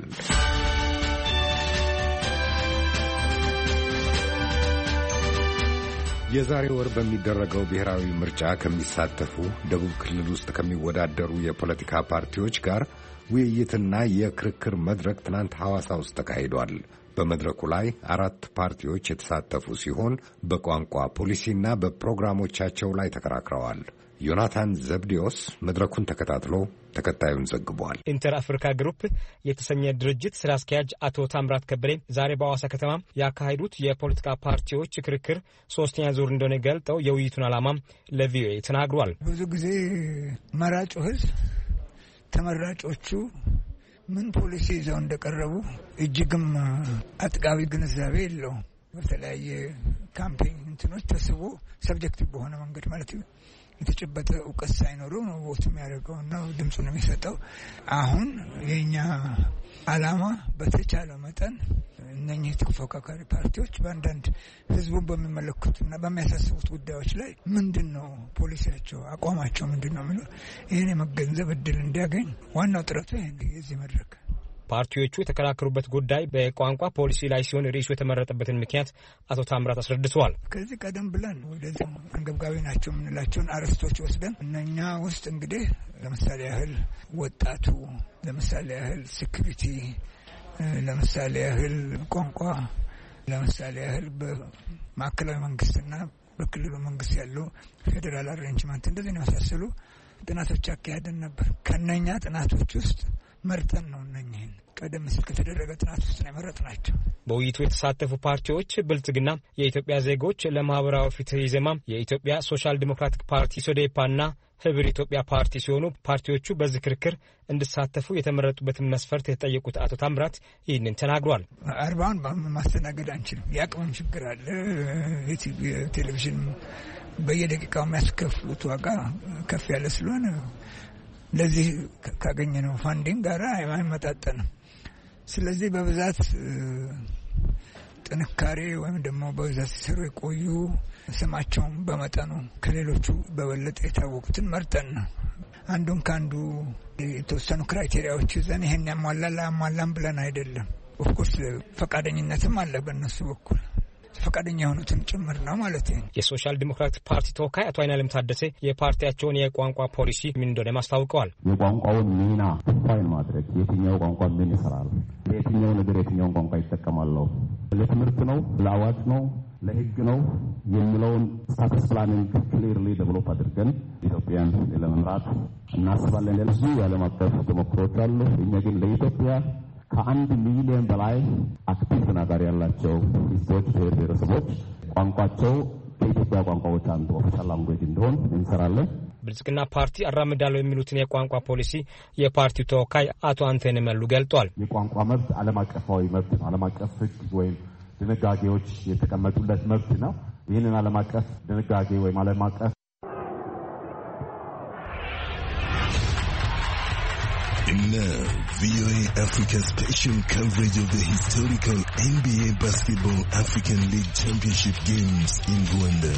የዛሬ ወር በሚደረገው ብሔራዊ ምርጫ ከሚሳተፉ ደቡብ ክልል ውስጥ ከሚወዳደሩ የፖለቲካ ፓርቲዎች ጋር ውይይትና የክርክር መድረክ ትናንት ሐዋሳ ውስጥ ተካሂዷል። በመድረኩ ላይ አራት ፓርቲዎች የተሳተፉ ሲሆን በቋንቋ ፖሊሲና በፕሮግራሞቻቸው ላይ ተከራክረዋል። ዮናታን ዘብዲዮስ መድረኩን ተከታትሎ ተከታዩን ዘግቧል። ኢንተር አፍሪካ ግሩፕ የተሰኘ ድርጅት ስራ አስኪያጅ አቶ ታምራት ከበሬ ዛሬ በሐዋሳ ከተማ ያካሄዱት የፖለቲካ ፓርቲዎች ክርክር ሶስተኛ ዙር እንደሆነ ገልጠው የውይይቱን ዓላማ ለቪኦኤ ተናግሯል። ብዙ ጊዜ መራጩ ህዝብ ተመራጮቹ ምን ፖሊሲ ይዘው እንደቀረቡ እጅግም አጥጋቢ ግንዛቤ የለውም። በተለያየ ካምፔኝ እንትኖች ተስቦ ሰብጀክቲቭ በሆነ መንገድ ማለት ነው የተጨበጠ እውቀት ሳይኖረው ነው ቮት የሚያደርገው እና ድምፁን የሚሰጠው። አሁን የኛ ዓላማ በተቻለ መጠን እነኚህ ተፎካካሪ ፓርቲዎች በአንዳንድ ህዝቡን በሚመለከቱና በሚያሳስቡት ጉዳዮች ላይ ምንድነው ፖሊሲያቸው፣ አቋማቸው ምንድነው የሚለው ይህን የመገንዘብ እድል እንዲያገኝ ዋናው ጥረቱ ይሄ የዚህ መድረክ። ፓርቲዎቹ የተከራከሩበት ጉዳይ በቋንቋ ፖሊሲ ላይ ሲሆን ርዕሱ የተመረጠበትን ምክንያት አቶ ታምራት አስረድተዋል። ከዚህ ቀደም ብለን ወደዚህ አንገብጋቢ ናቸው የምንላቸውን አርዕስቶች ወስደን እነኛ ውስጥ እንግዲህ ለምሳሌ ያህል ወጣቱ፣ ለምሳሌ ያህል ሴኩሪቲ፣ ለምሳሌ ያህል ቋንቋ፣ ለምሳሌ ያህል በማዕከላዊ መንግስትና በክልሉ መንግስት ያለው ፌዴራል አሬንጅመንት እንደዚህ የመሳሰሉ ጥናቶች አካሄደን ነበር። ከነኛ ጥናቶች ውስጥ መርጠን ነው እነኚህን ቀደም ሲል ከተደረገ ጥናት ውስጥ ነው የመረጥናቸው። በውይይቱ የተሳተፉ ፓርቲዎች ብልጽግና፣ የኢትዮጵያ ዜጎች ለማህበራዊ ፍትህ ኢዜማ፣ የኢትዮጵያ ሶሻል ዲሞክራቲክ ፓርቲ ሶዴፓና ህብር ኢትዮጵያ ፓርቲ ሲሆኑ ፓርቲዎቹ በዚህ ክርክር እንዲሳተፉ የተመረጡበትን መስፈርት የተጠየቁት አቶ ታምራት ይህንን ተናግሯል። አርባውን ማስተናገድ አንችልም። የአቅምም ችግር አለ። የቴሌቪዥን በየደቂቃው የሚያስከፍሉት ዋጋ ከፍ ያለ ስለሆነ ለዚህ ካገኘነው ፋንዲንግ ጋር አይመጣጠንም። ስለዚህ በብዛት ጥንካሬ ወይም ደግሞ በብዛት ሲሰሩ የቆዩ ስማቸውን በመጠኑ ከሌሎቹ በበለጠ የታወቁትን መርጠን ነው። አንዱን ከአንዱ የተወሰኑ ክራይቴሪያዎች ይዘን ይሄን ያሟላል አሟላም ብለን አይደለም። ኦፍኮርስ ፈቃደኝነትም አለ በእነሱ በኩል ፈቃደኛ የሆኑትን ጭምር ነው ማለት ነው። የሶሻል ዲሞክራቲክ ፓርቲ ተወካይ አቶ አይናለም ታደሰ የፓርቲያቸውን የቋንቋ ፖሊሲ ምን እንደሆነ ማስታውቀዋል። የቋንቋውን ሚና ፋይል ማድረግ የትኛው ቋንቋ ምን ይሰራል፣ የትኛው ነገር የትኛውን ቋንቋ ይጠቀማለሁ፣ ለትምህርት ነው፣ ለአዋጅ ነው፣ ለህግ ነው የሚለውን ስታተስ ፕላኒንግ ክሊርሊ ዴቨሎፕ አድርገን ኢትዮጵያን ለመምራት እናስባለን። ብዙ የዓለም አቀፍ ተሞክሮች አሉ። እኛ ግን ለኢትዮጵያ ከአንድ ሚሊዮን በላይ አክቲቭ ተናጋሪ ያላቸው ህዝቦች፣ ብሔር ብሔረሰቦች ቋንቋቸው ከኢትዮጵያ ቋንቋዎች አንዱ ኦፊሻል ላንጉዌጅ እንዲሆን እንሰራለን። ብልጽግና ፓርቲ አራምዳለሁ የሚሉትን የቋንቋ ፖሊሲ የፓርቲው ተወካይ አቶ አንተነ መሉ ገልጧል። የቋንቋ መብት ዓለም አቀፋዊ መብት ነው። ዓለም አቀፍ ህግ ወይም ድንጋጌዎች የተቀመጡለት መብት ነው። ይህንን ዓለም አቀፍ ድንጋጌ ወይም ዓለም አቀፍ And now, V O A Africa special coverage of the historical N B A Basketball African League Championship games in Rwanda.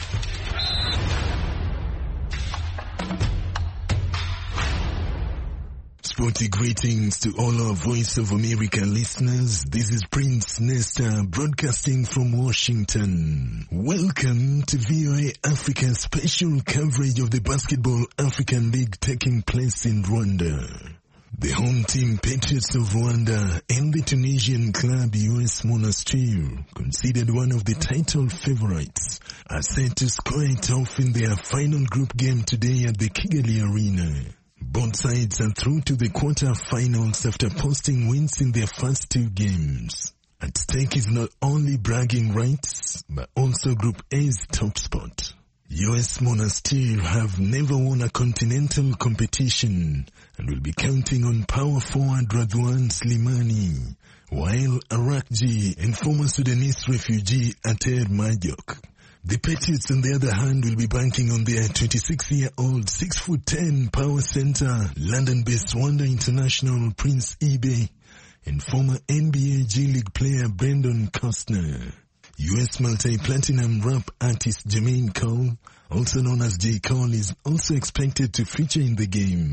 Sporty greetings to all our Voice of America listeners. This is Prince Nesta broadcasting from Washington. Welcome to V O A Africa special coverage of the Basketball African League taking place in Rwanda. The home team Patriots of Rwanda and the Tunisian club U S Monastir, considered one of the title favorites, are set to square it off in their final group game today at the Kigali Arena. Both sides are through to the quarter-finals after posting wins in their first two games. At stake is not only bragging rights, but also Group A's top spot. U S Monastir have never won a continental competition and will be counting on power forward Radwan Slimani, while Arakji and former Sudanese refugee Ater Majok. The Patriots, on the other hand, will be banking on their twenty-six-year-old six foot ten power center, London-based Rwanda international Prince Ibe, and former N B A G-League player Brandon Costner. U S multi-platinum rap artist Jermaine Cole, also known as J. Cole, is also expected to feature in the game.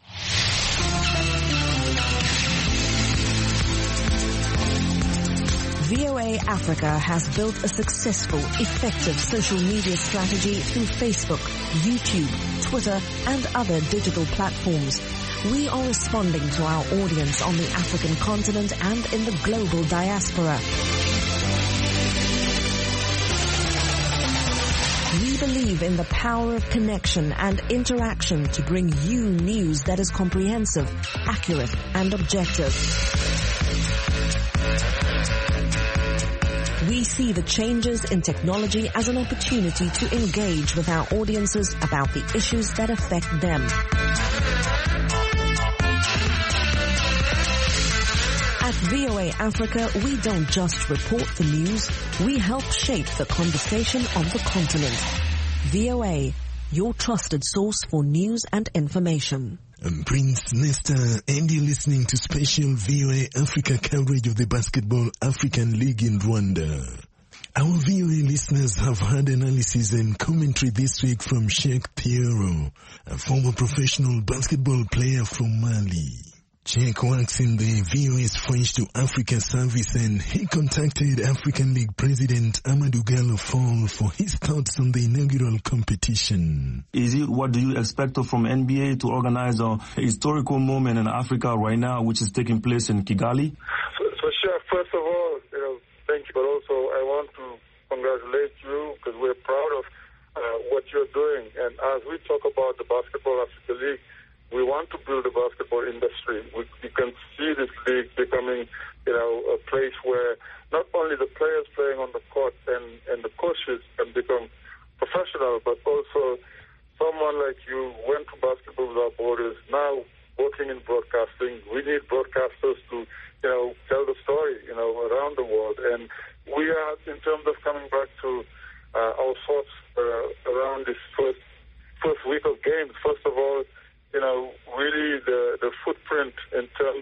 V O A Africa has built a successful, effective social media strategy through Facebook, YouTube, Twitter, and other digital platforms. We are responding to our audience on the African continent and in the global diaspora. We believe in the power of connection and interaction to bring you news that is comprehensive, accurate, and objective. We see the changes in technology as an opportunity to engage with our audiences about the issues that affect them. At V O A Africa, we don't just report the news, we help shape the conversation on the continent. V O A, your trusted source for news and information. I'm Prince Nesta, and you're listening to special V O A Africa coverage of the Basketball African League in Rwanda. Our V O A listeners have heard analysis and commentary this week from Sheikh Thiero, a former professional basketball player from Mali. Sheikh works in the V O A's French to Africa service, and he contacted African League President Amadou Gallo Fall for his thoughts on the inaugural competition. Is it, what do you expect from N B A to organize a historical moment in Africa right now, which is taking place in Kigali? So, so sure, first of all, you know, thank you, but also I want to congratulate you because we're proud of uh, what you're doing. And as we talk about the Basketball Africa League, we want to build a basketball industry. We, you can see this league becoming, you know, a place where not only the players playing on the court and, and the coaches can become professional, but also someone like you went to Basketball Without Borders, now working in broadcasting. We need broadcasters to, you know, tell the story, you know, around the world. And we are, in terms of coming back to uh, our thoughts uh, around this first first week of games, first of all, you know, really the, the footprint in terms of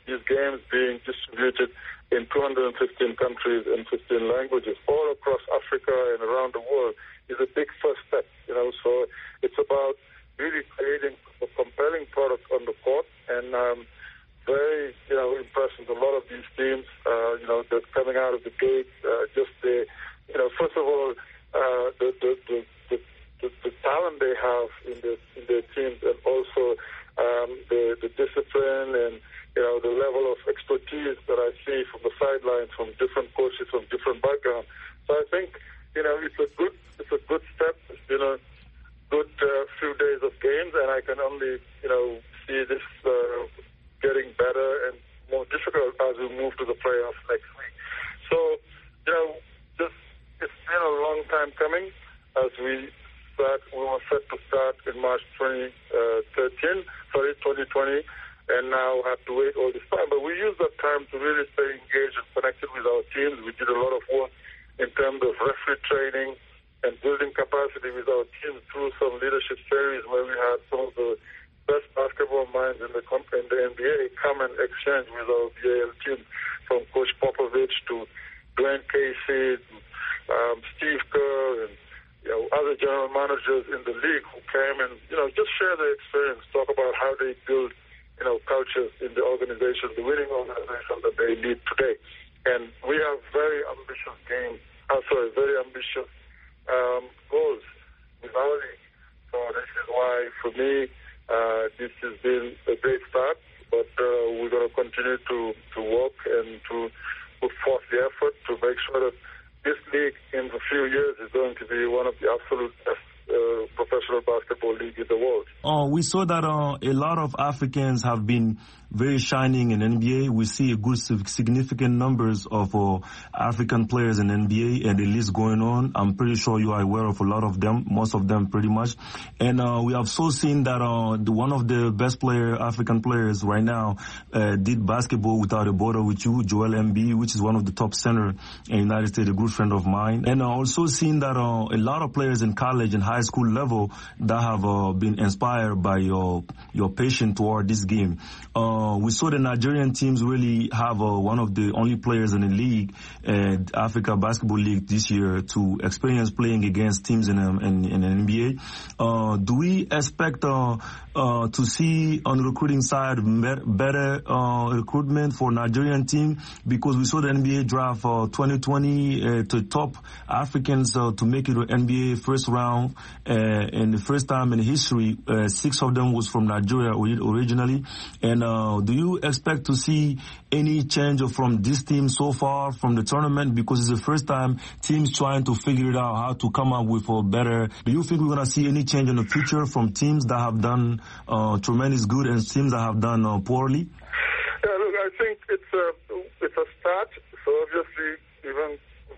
these games being distributed in two hundred fifteen countries and fifteen languages all across Africa and around the world is a big first step, you know. So it's about really creating a compelling product on the court, and um, very, you know, impressed with a lot of these teams, uh, you know, that's coming out of the gate. Uh, just the, you know, first of all, uh, the, the, the, the, the, the talent they have in, the, in their teams, and also um, the, the discipline and, you know, the level of expertise that I see from the sidelines, from different coaches, from different backgrounds. So I think, you know, it's a good, it's a good step. It's been a good uh, few days of games, and I can only, you know, see this uh, getting better and more difficult as we move to the playoffs next week. So, you know, this it's been a long time coming. As we start, we were set to start in March twenty thirteen, sorry, twenty twenty. And now have to wait all this time. But we used that time to really stay engaged and connected with our teams. We did a lot of work in terms of referee training and building capacity with our teams through some leadership series where we had some of the best basketball minds in the, in the N B A come and exchange with our B A L team, from Coach Popovich to Dwayne Casey, um, Steve Kerr, and you know, other general managers in the league who came and, you know, just share their experience, talk about how they build, you know, cultures in the organization, the winning organization that they lead today. And we have very ambitious games, I'm sorry, very ambitious um, goals with our league. So this is why, for me, uh, this has been a great start, but uh, we're going to continue to, to work and to put forth the effort to make sure that this league in a few years is going to be one of the absolute best Uh, professional basketball league in the world. Oh, we saw that uh, a lot of Africans have been very shining in N B A. We see a good significant numbers of uh, African players in N B A, and the list going on. I'm pretty sure you are aware of a lot of them, most of them pretty much. And uh, we have so seen that uh, the, one of the best player African players right now uh, did basketball without a border with you, Joel Embiid, which is one of the top center in the United States, a good friend of mine. And uh, also seen that uh, a lot of players in college and high high school level that have uh, been inspired by your your passion toward this game. Uh, we saw the Nigerian teams really have uh, one of the only players in the league, uh, Africa Basketball League this year, to experience playing against teams in um, in, in N B A. Uh, do we expect uh, uh, to see on the recruiting side better uh, recruitment for Nigerian team? Because we saw the N B A draft uh, twenty twenty uh, to top Africans uh, to make it to N B A first round. Uh, and the first time in history, uh, six of them was from Nigeria originally. And uh, do you expect to see any change from this team so far from the tournament? Because it's the first time teams trying to figure it out how to come up with a better. Do you think we're going to see any change in the future from teams that have done uh, tremendous good and teams that have done uh, poorly? Yeah, look, I think it's a it's a start. So obviously, even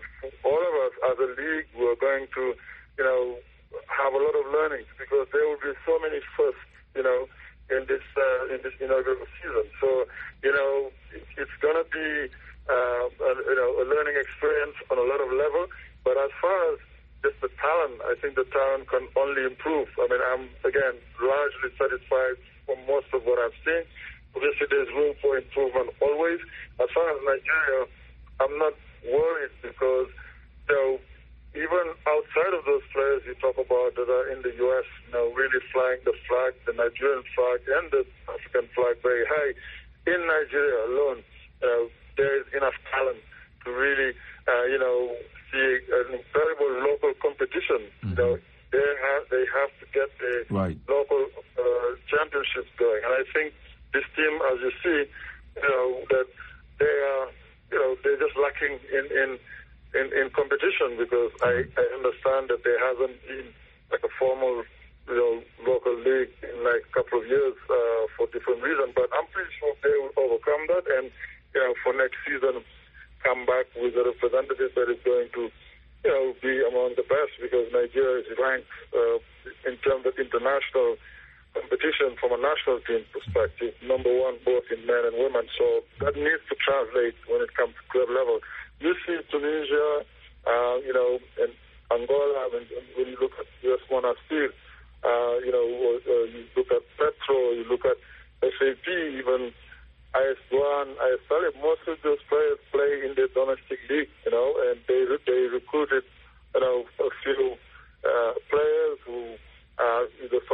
all of us as a league, we're going to, you know, have a lot of learnings because there will be so many firsts, you know, in this uh, in this inaugural season. So, you know, it, it's going to be uh, a, you know a learning experience on a lot of level. But as far as just the talent, I think the talent can only improve. I mean, I'm again largely satisfied from most of what I've seen. Obviously, there's room for improvement always. As far as Nigeria, I'm not worried because, you know, even outside of those players you talk about that are in the U S, you know, really flying the flag, the Nigerian flag and the African flag very high, in Nigeria alone, you know, there is enough talent to really, uh, you know, see an incredible local competition. Mm-hmm. You know, they have, they have to get the right. local uh, championships going. And I think this team, as you see, you know, that they are, you know, they're just lacking in, in In, in competition because I, I understand that there hasn't been like a formal, you know, local league in like a couple of years uh, for different reasons. But I'm pretty sure they will overcome that and, you know, for next season come back with a representative that is going to, you know, be among the best because Nigeria is ranked uh, in terms of international competition from a national team perspective, number one both in men and women. So that needs to translate when it comes to club level. You see Tunisia, uh, you know, and Angola, when, when you look at U S Monastir, uh, you know, uh, you look at Petro, you look at S A P, even I S Douane,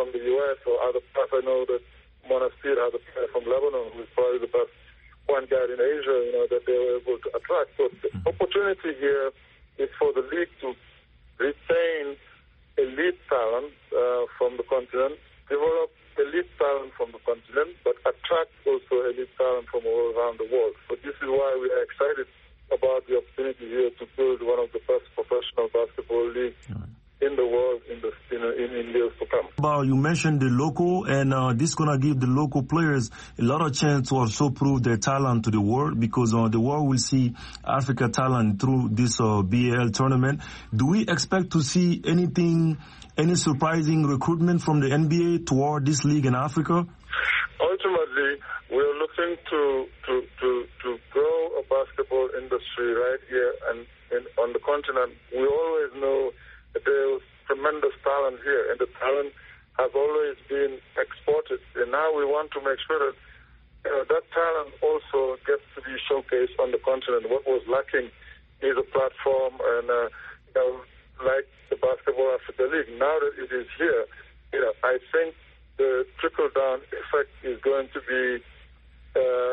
from the U S or other parts. I know that Monastir has a player from Lebanon who is probably the best point guard in Asia, you know, that they were able to attract. So the opportunity here is for the league to retain elite talent uh, from the continent, develop elite talent from the continent, but attract also elite talent from all around the world. So this is why we are excited about the opportunity here to build one of the best professional basketball leagues in the world in the in, in years to come. About you mentioned the local, and uh, this is gonna give the local players a lot of chance to also prove their talent to the world, because uh, the world will see Africa talent through this uh, B A L tournament. Do we expect to see anything, any surprising recruitment from the N B A toward this league in Africa? Ultimately, we are looking to to to to grow a basketball industry right here and in, on the continent. We always know there's tremendous talent here, and the talent has always been exported. And now we want to make sure that you know, that talent also gets to be showcased on the continent. What was lacking is a platform, and uh, you know, like the Basketball Africa League. Now that it is here, you know, I think the trickle-down effect is going to be uh,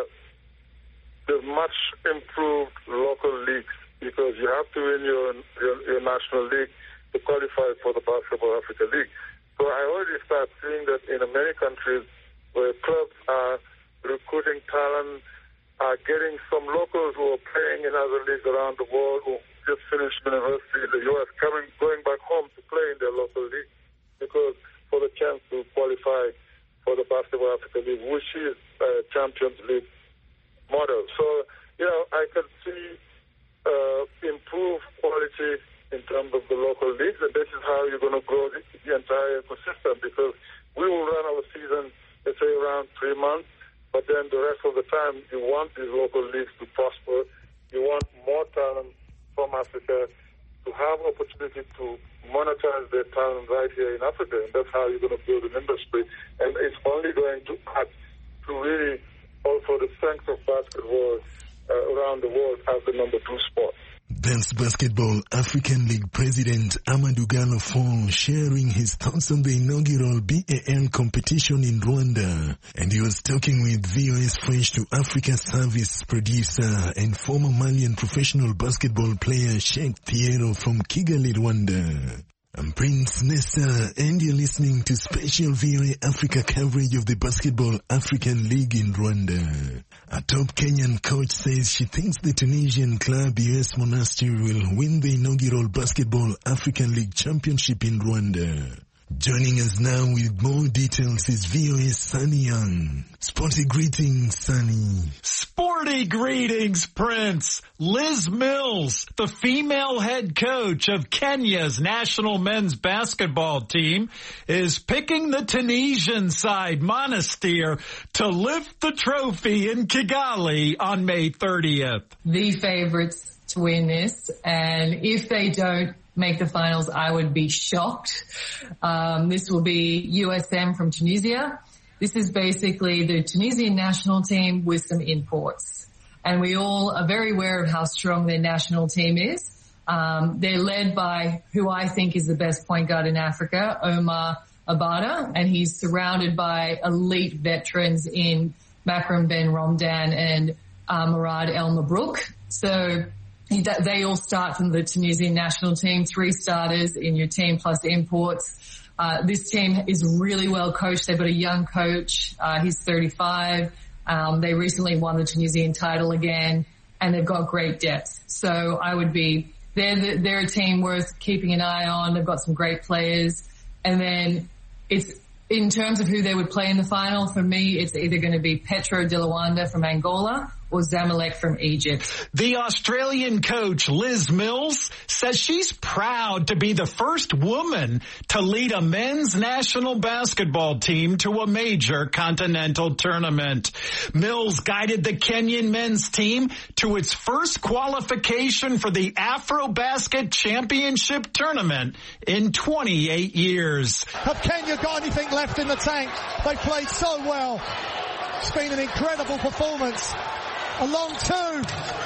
the much improved local leagues, because you have to win your your, your national league to qualify for the Basketball Africa League. So I already start seeing that in many countries where clubs are recruiting talent, are getting some locals who are playing in other leagues around the world, who just finished university in the U S, coming, going back home to play in their local league, because for the chance to qualify for the Basketball Africa League, which is a Champions League model. So, you know, I could see uh, improved quality in terms of the local leagues, and this is how you're going to grow the, the entire ecosystem, because we will run our season, let's say, around three months, but then the rest of the time you want these local leagues to prosper. You want more talent from Africa to have opportunity to monetize their talent right here in Africa, and that's how you're going to build an industry. And it's only going to add to really also the strength of basketball uh, around the world as the number two sport. That's Basketball African League President Amadou Gallo Fall sharing his thoughts on the inaugural B A L competition in Rwanda. And he was talking with V O S Fresh to Africa service producer and former Malian professional basketball player Sheikh Thiero from Kigali, Rwanda. I'm Prince Nesta, and you're listening to special V O A Africa coverage of the Basketball African League in Rwanda. A top Kenyan coach says she thinks the Tunisian club U S Monastir will win the inaugural Basketball African League Championship in Rwanda. Joining us now with more details is V O A's Sunny Young. Sporty greetings, Sunny. Sporty greetings, Prince. Liz Mills, the female head coach of Kenya's national men's basketball team, is picking the Tunisian side, Monastir, to lift the trophy in Kigali on May thirtieth. The favorites to win this, and if they don't make the finals, I would be shocked. Um, this will be U S M from Tunisia. This is basically the Tunisian national team with some imports. And we all are very aware of how strong their national team is. Um, they're led by who I think is the best point guard in Africa, Omar Abada, and he's surrounded by elite veterans in Makram Ben Romdan and uh, Murad El Mabrouk. So they all start from the Tunisian national team, three starters in your team plus imports. Uh, this team is really well coached. They've got a young coach. Uh, he's thirty-five. Um, they recently won the Tunisian title again, and they've got great depth. So I would be, they're, the, they're a team worth keeping an eye on. They've got some great players. And then it's, in terms of who they would play in the final, for me, it's either going to be Petro de Luanda from Angola or Zamalek from Egypt. The Australian coach, Liz Mills, says she's proud to be the first woman to lead a men's national basketball team to a major continental tournament. Mills guided the Kenyan men's team to its first qualification for the Afrobasket Championship tournament in twenty-eight years. Have Kenya got anything left in the tank? They played so well. It's been an incredible performance. A long two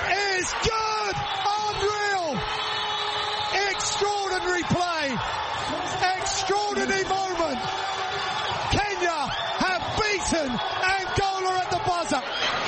is good! Unreal! Extraordinary play! Extraordinary moment! Washington, Angola at the buzzer.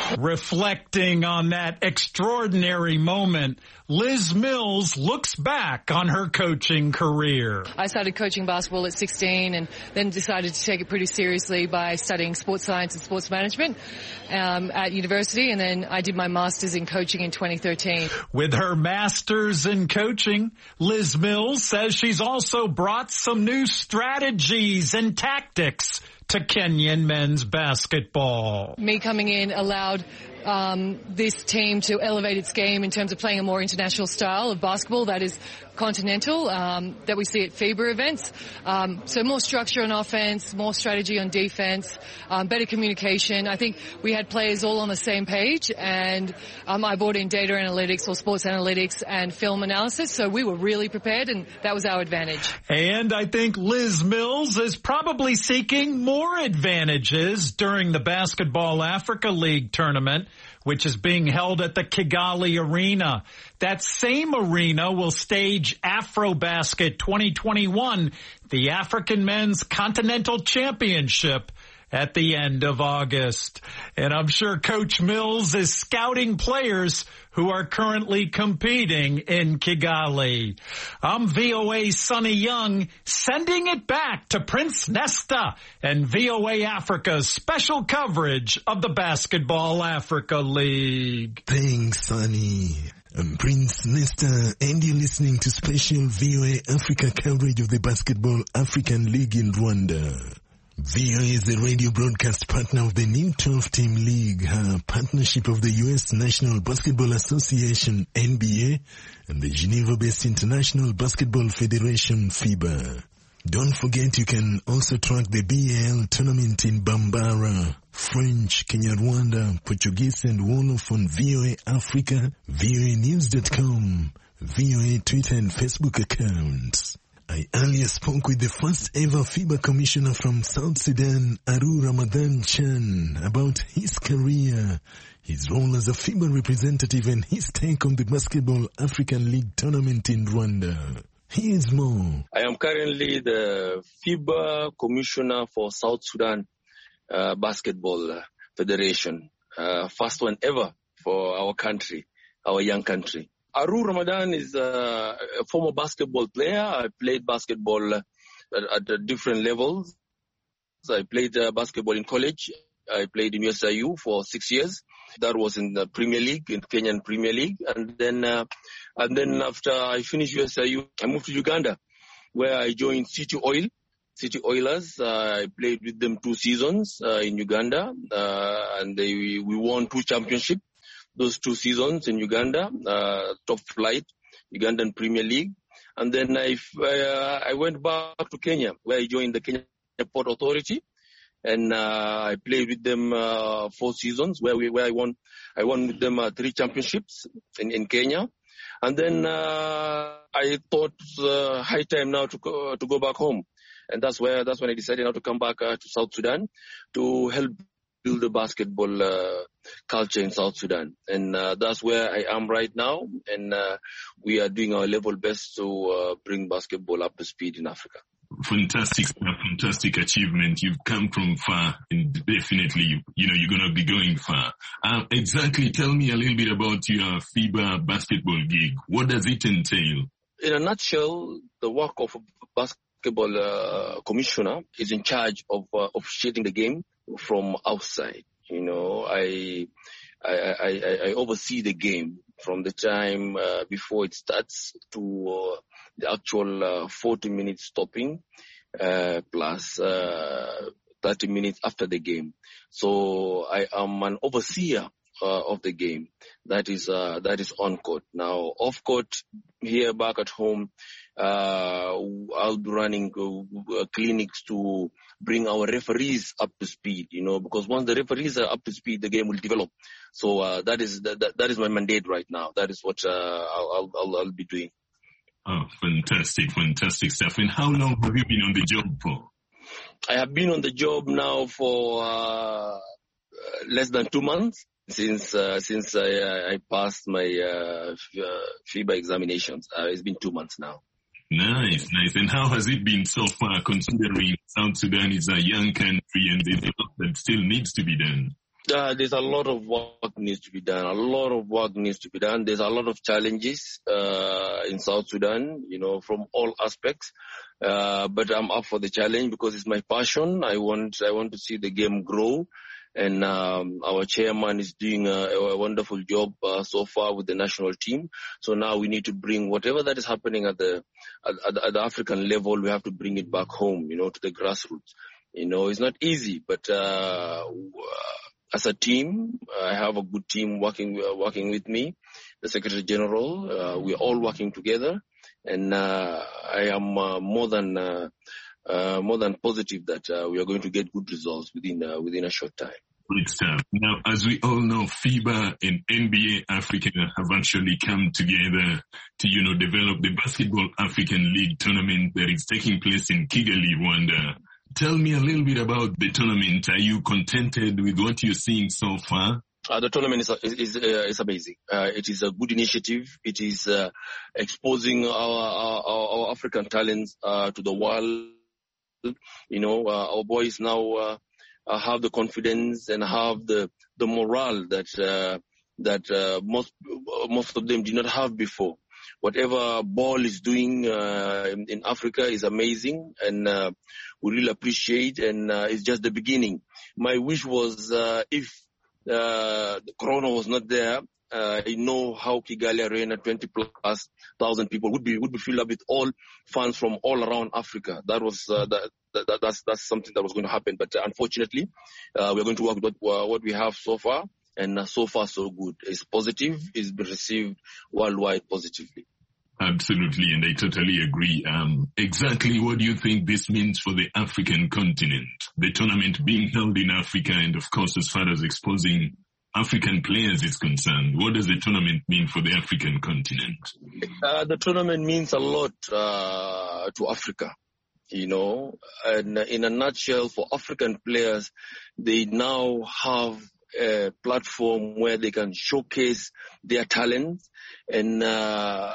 Reflecting on that extraordinary moment, Liz Mills looks back on her coaching career. I started coaching basketball at sixteen and then decided to take it pretty seriously by studying sports science and sports management um, at university, and then I did my master's in coaching in twenty thirteen. With her master's in coaching, Liz Mills says she's also brought some new strategies and tactics to Kenyan men's basketball. Me coming in allowed um, this team to elevate its game in terms of playing a more international style of basketball that is continental, um, that we see at FIBA events. Um, so more structure on offense, more strategy on defense, um, better communication. I think we had players all on the same page, and um, I brought in data analytics or sports analytics and film analysis, so we were really prepared, and that was our advantage. And I think Liz Mills is probably seeking more advantages during the Basketball Africa League tournament, which is being held at the Kigali Arena. That same arena will stage AfroBasket twenty twenty-one, the African Men's Continental Championship, at the end of August. And I'm sure Coach Mills is scouting players who are currently competing in Kigali. I'm V O A's Sonny Young, sending it back to Prince Nesta and V O A Africa's special coverage of the Basketball Africa League. Thanks, Sonny. I'm Prince Nesta, and you're listening to special V O A Africa coverage of the Basketball African League in Rwanda. V O A is the radio broadcast partner of the new twelve-team league, a partnership of the U S National Basketball Association, N B A, and the Geneva-based International Basketball Federation, FIBA. Don't forget you can also track the B A L tournament in Bambara, French, Kenya-Rwanda, Portuguese, and Wolof on V O A Africa, V O A news dot com, V O A Twitter and Facebook accounts. I earlier spoke with the first ever FIBA commissioner from South Sudan, Aru Ramadan Chan, about his career, his role as a FIBA representative, and his take on the Basketball African League tournament in Rwanda. Here's more. I am currently the FIBA commissioner for South Sudan uh, Basketball Federation. Uh, first one ever for our country, our young country. Aru Ramadan is uh, a former basketball player. I played basketball at, at different levels. I played uh, basketball in college. I played in U S I U for six years. That was in the Premier League, in Kenyan Premier League. And then, uh, and then after I finished U S I U, I moved to Uganda, where I joined City Oil, City Oilers. Uh, I played with them two seasons uh, in Uganda, uh, and they, we won two championships. Those two seasons in Uganda, uh, top flight, Ugandan Premier League. And then I, uh, I went back to Kenya, where I joined the Kenya Port Authority. And, uh, I played with them, uh, four seasons where we, where I won, I won with them, uh, three championships in, in Kenya. And then, uh, I thought, uh, high time now to go, to go back home. And that's where, that's when I decided now to come back, uh, to South Sudan to help build the basketball uh, culture in South Sudan. And uh, that's where I am right now. And uh, we are doing our level best to uh, bring basketball up to speed in Africa. Fantastic, fantastic achievement. You've come from far, and definitely, you know, you're going to be going far. Uh, exactly. Tell me a little bit about your FIBA basketball gig. What does it entail? In a nutshell, the work of a basketball uh, commissioner is in charge of uh, officiating the game from outside. You know, I, I, I, I oversee the game from the time uh, before it starts to uh, the actual uh, forty minutes stopping, uh, plus uh, thirty minutes after the game. So I am an overseer uh, of the game. That is, uh, that is on court. Now, off court, here back at home, uh, I'll be running uh, clinics to bring our referees up to speed, you know, because once the referees are up to speed, the game will develop. So, uh, that is, that, that is my mandate right now. That is what, uh, I'll, I'll, I'll be doing. Oh, fantastic, fantastic stuff. And how long have you been on the job for? I have been on the job now for, uh, less than two months. Since uh, since I, I passed my uh, FIBA examinations. Uh, it's been two months now. Nice, nice. And how has it been so far, considering South Sudan is a young country and the that still needs to be done? Uh, there's a lot of work needs to be done. A lot of work needs to be done. There's a lot of challenges uh, in South Sudan, you know, from all aspects. Uh, but I'm up for the challenge because it's my passion. I want, I want to see the game grow. And um, our chairman is doing a, a wonderful job uh, so far with the national team. So now we need to bring whatever that is happening at the at, at, at the African level. We have to bring it back home, you know, to the grassroots. You know, it's not easy, but uh, as a team, I have a good team working uh, working with me, the Secretary General. Uh, we're all working together, and uh, I am uh, more than. Uh, Uh, more than positive that uh, we are going to get good results within uh, within a short time. Great stuff. Now, as we all know, FIBA and N B A Africa have actually come together to, you know, develop the Basketball African League tournament that is taking place in Kigali, Rwanda. Tell me a little bit about the tournament. Are you contented with what you're seeing so far? Uh, the tournament is is, uh, is amazing. Uh, it is a good initiative. It is uh, exposing our, our, our African talents uh, to the world. You know, uh, our boys now uh, uh, have the confidence and have the the morale that uh, that uh, most most of them did not have before. Whatever ball is doing uh, in, in Africa is amazing, and uh, we really appreciate. And uh, it's just the beginning. My wish was uh, if uh, the Corona was not there. Uh, I know how Kigali Arena, twenty plus thousand people would be would be filled up with all fans from all around Africa. That was uh, that, that that's that's something that was going to happen. But uh, unfortunately, uh, we're going to work with what, uh, what we have so far, and uh, so far so good. It's positive. It's been received worldwide positively. Absolutely, and I totally agree. Um, exactly what do you think this means for the African continent? The tournament being held in Africa, and of course, as far as exposing African players is concerned, what does the tournament mean for the African continent? Uh, the tournament means a lot uh, to Africa, you know, and in a nutshell, for African players, they now have a platform where they can showcase their talents, and uh,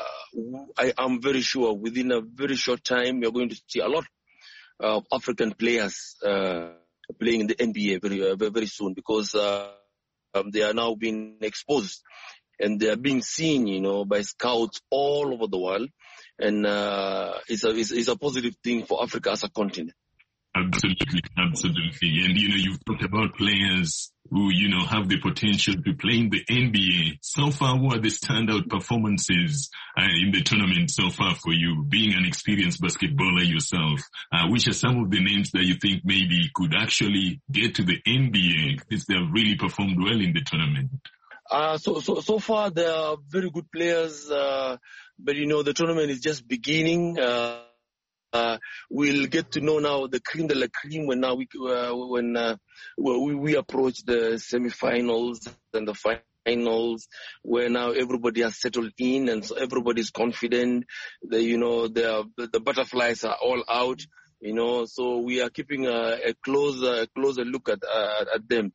I am very sure within a very short time, you're going to see a lot of African players uh, playing in the N B A very, uh, very soon, because uh, Um, they are now being exposed, and they are being seen, you know, by scouts all over the world. And uh, it's, a, it's, it's a positive thing for Africa as a continent. Absolutely, absolutely. And, you know, you've talked about players who, you know, have the potential to play in the N B A. So far, what are the standout performances uh, in the tournament so far for you, being an experienced basketballer yourself? Uh, which are some of the names that you think maybe could actually get to the N B A because they have really performed well in the tournament? Uh, so, so, so far, there are very good players, uh, but, you know, the tournament is just beginning. Uh, Uh, we'll get to know now the cream de la cream when now we uh, when uh, we, we approach the semifinals and the finals, where now everybody has settled in and so everybody's confident. The, you know, the the butterflies are all out. You know, so we are keeping a, a closer a closer look at uh, at them.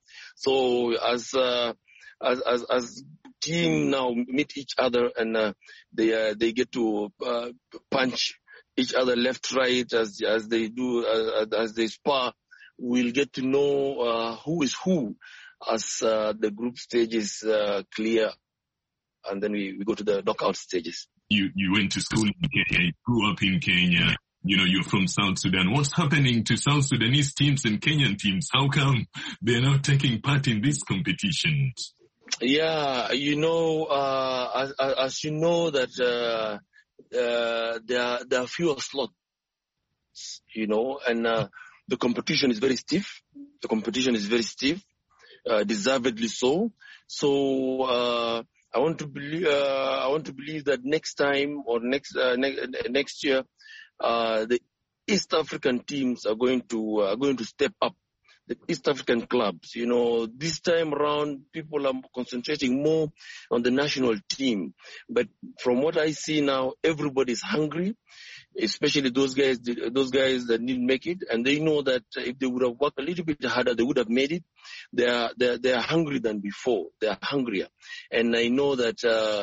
So as uh, as as as team now meet each other, and uh, they uh, they get to uh, punch each other left, right, as as they do, uh, as they spar, we'll get to know uh, who is who as uh, the group stages uh, clear, and then we, we go to the knockout stages. You you went to school in Kenya, you grew up in Kenya, you know, you're from South Sudan. What's happening to South Sudanese teams and Kenyan teams? How come they're not taking part in these competitions? Yeah, you know, uh, as, as you know that... Uh, Uh, there are, there are fewer slots, you know, and uh, the competition is very stiff. The competition is very stiff, uh, deservedly so. So uh, I want to believe, uh, I want to believe that next time or next uh, ne- next year, uh, the East African teams are going to uh, are going to step up. The East African clubs, you know, this time around, people are concentrating more on the national team. But from what I see now, everybody's hungry, especially those guys, those guys that didn't make it. And they know that if they would have worked a little bit harder, they would have made it. They are, they are, they are hungry than before. They are hungrier. And I know that, uh,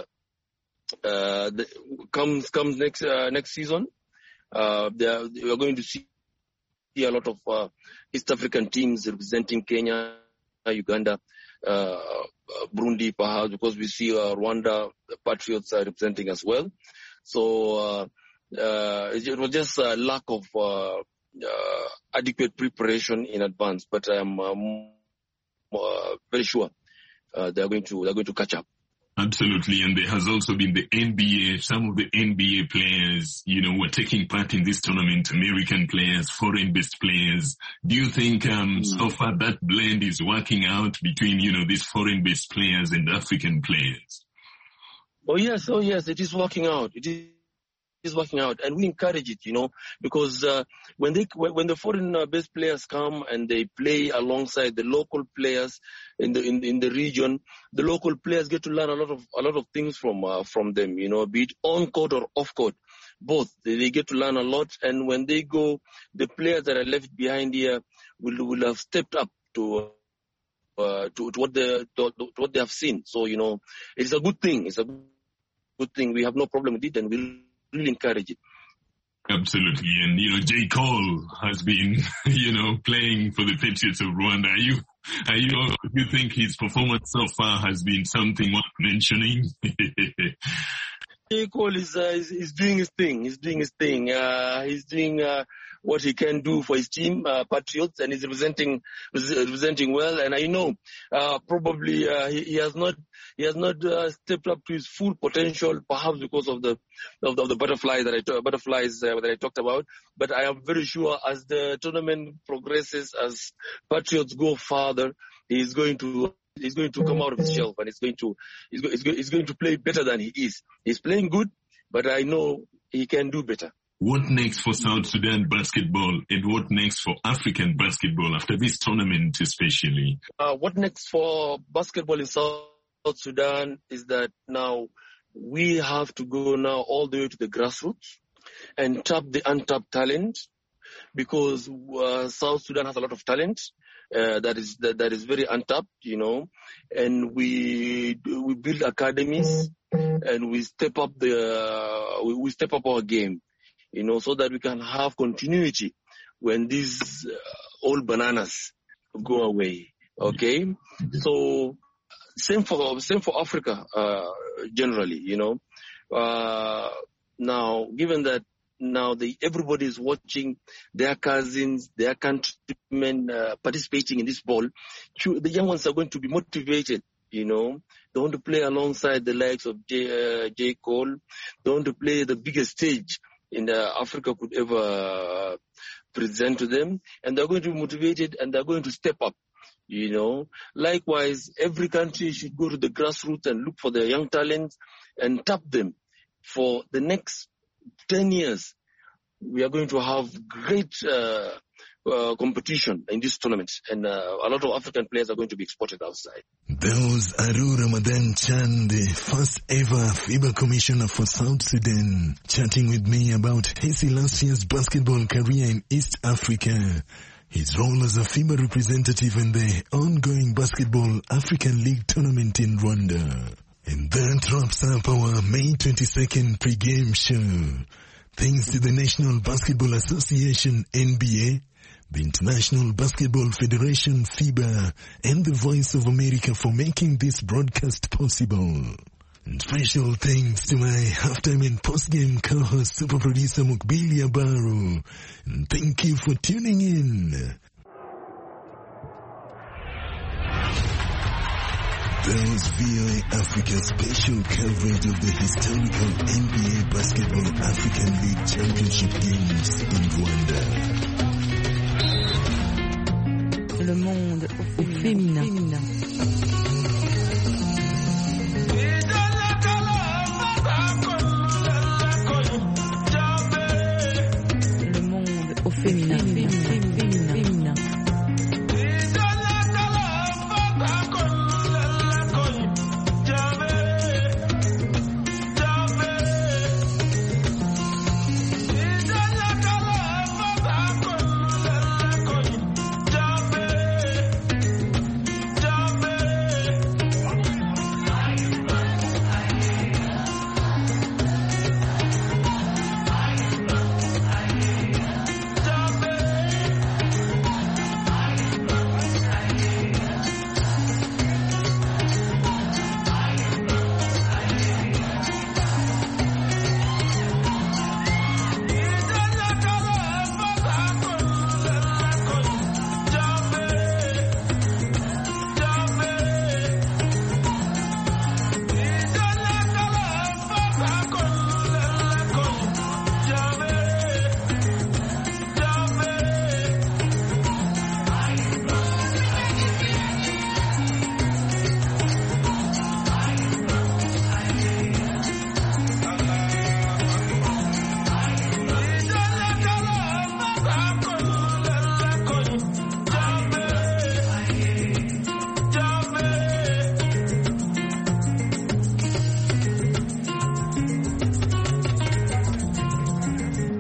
uh, the, comes, comes next, uh, next season, uh, they are, we are going to see a lot of uh, East African teams representing Kenya, Uganda, uh, Burundi, perhaps, because we see uh, Rwanda, the Patriots are representing as well. So uh, uh, it was just a lack of uh, uh, adequate preparation in advance. But I'm um, uh, very sure uh, they're going to they're going to catch up. Absolutely, and there has also been the N B A. Some of the N B A players, you know, were taking part in this tournament. American players, foreign-based players. Do you think um, mm. so far that blend is working out between, you know, these foreign-based players and African players? Oh yes, oh yes, it is working out. It is. is working out, and we encourage it, you know, because uh, when they when the foreign uh, based players come and they play alongside the local players in the in, in the region, the local players get to learn a lot of a lot of things from uh, from them, you know, be it on court or off court, both they, they get to learn a lot. And when they go, the players that are left behind here will will have stepped up to. Uh, to, to what they to, to what they have seen. So you know, it's a good thing. It's a good thing. We have no problem with it, and we really encourage it. Absolutely. And, you know, J. Cole has been, you know, playing for the Patriots of Rwanda. Are you, are you, do you think his performance so far has been something worth mentioning? J. Cole is, uh, is, is doing his thing. He's doing his thing. Uh, he's doing, uh, what he can do for his team, uh, Patriots, and he's representing, representing well. And I know, uh, probably, uh, he, he has not, he has not, uh, stepped up to his full potential, perhaps because of the, of the, of the butterfly that I, butterflies uh, that I talked about. But I am very sure as the tournament progresses, as Patriots go farther, he's going to, he's going to come out of his shelf, and he's going to, he's, go, he's, go, he's going to play better than he is. He's playing good, but I know he can do better. What next for South Sudan basketball, and what next for African basketball after this tournament especially? Uh, what next for basketball in South Sudan is that now we have to go now all the way to the grassroots and tap the untapped talent, because uh, South Sudan has a lot of talent uh, that is that, that is very untapped, you know, and we we build academies and we step up the uh, we, we step up our game. You know, so that we can have continuity when these uh, old bananas go away. Okay, so same for same for Africa uh, generally. You know, uh, now given that now the everybody is watching their cousins, their countrymen uh, participating in this ball, the young ones are going to be motivated. You know, they want to play alongside the likes of J, uh, J. Cole. They want to play the biggest stage in uh, Africa could ever uh, present to them, and they're going to be motivated and they're going to step up, you know. Likewise, every country should go to the grassroots and look for their young talents and tap them. For the next ten years, we are going to have great uh, uh, competition in this tournament, and uh, a lot of African players are going to be exported outside. That was Aru Ramadan Chan, the first ever FIBA commissioner for South Sudan, chatting with me about his illustrious basketball career in East Africa, his role as a FIBA representative in the ongoing Basketball African League tournament in Rwanda. And that wraps up our May twenty-second pre-game show. Thanks to the National Basketball Association, N B A, the International Basketball Federation, FIBA, and the Voice of America for making this broadcast possible. And special thanks to my halftime and postgame co-host, super producer Mukbili Abaru. And thank you for tuning in. That was V O A Africa's special coverage of the historical N B A Basketball African League Championship games in Rwanda. Le monde au féminin. féminin.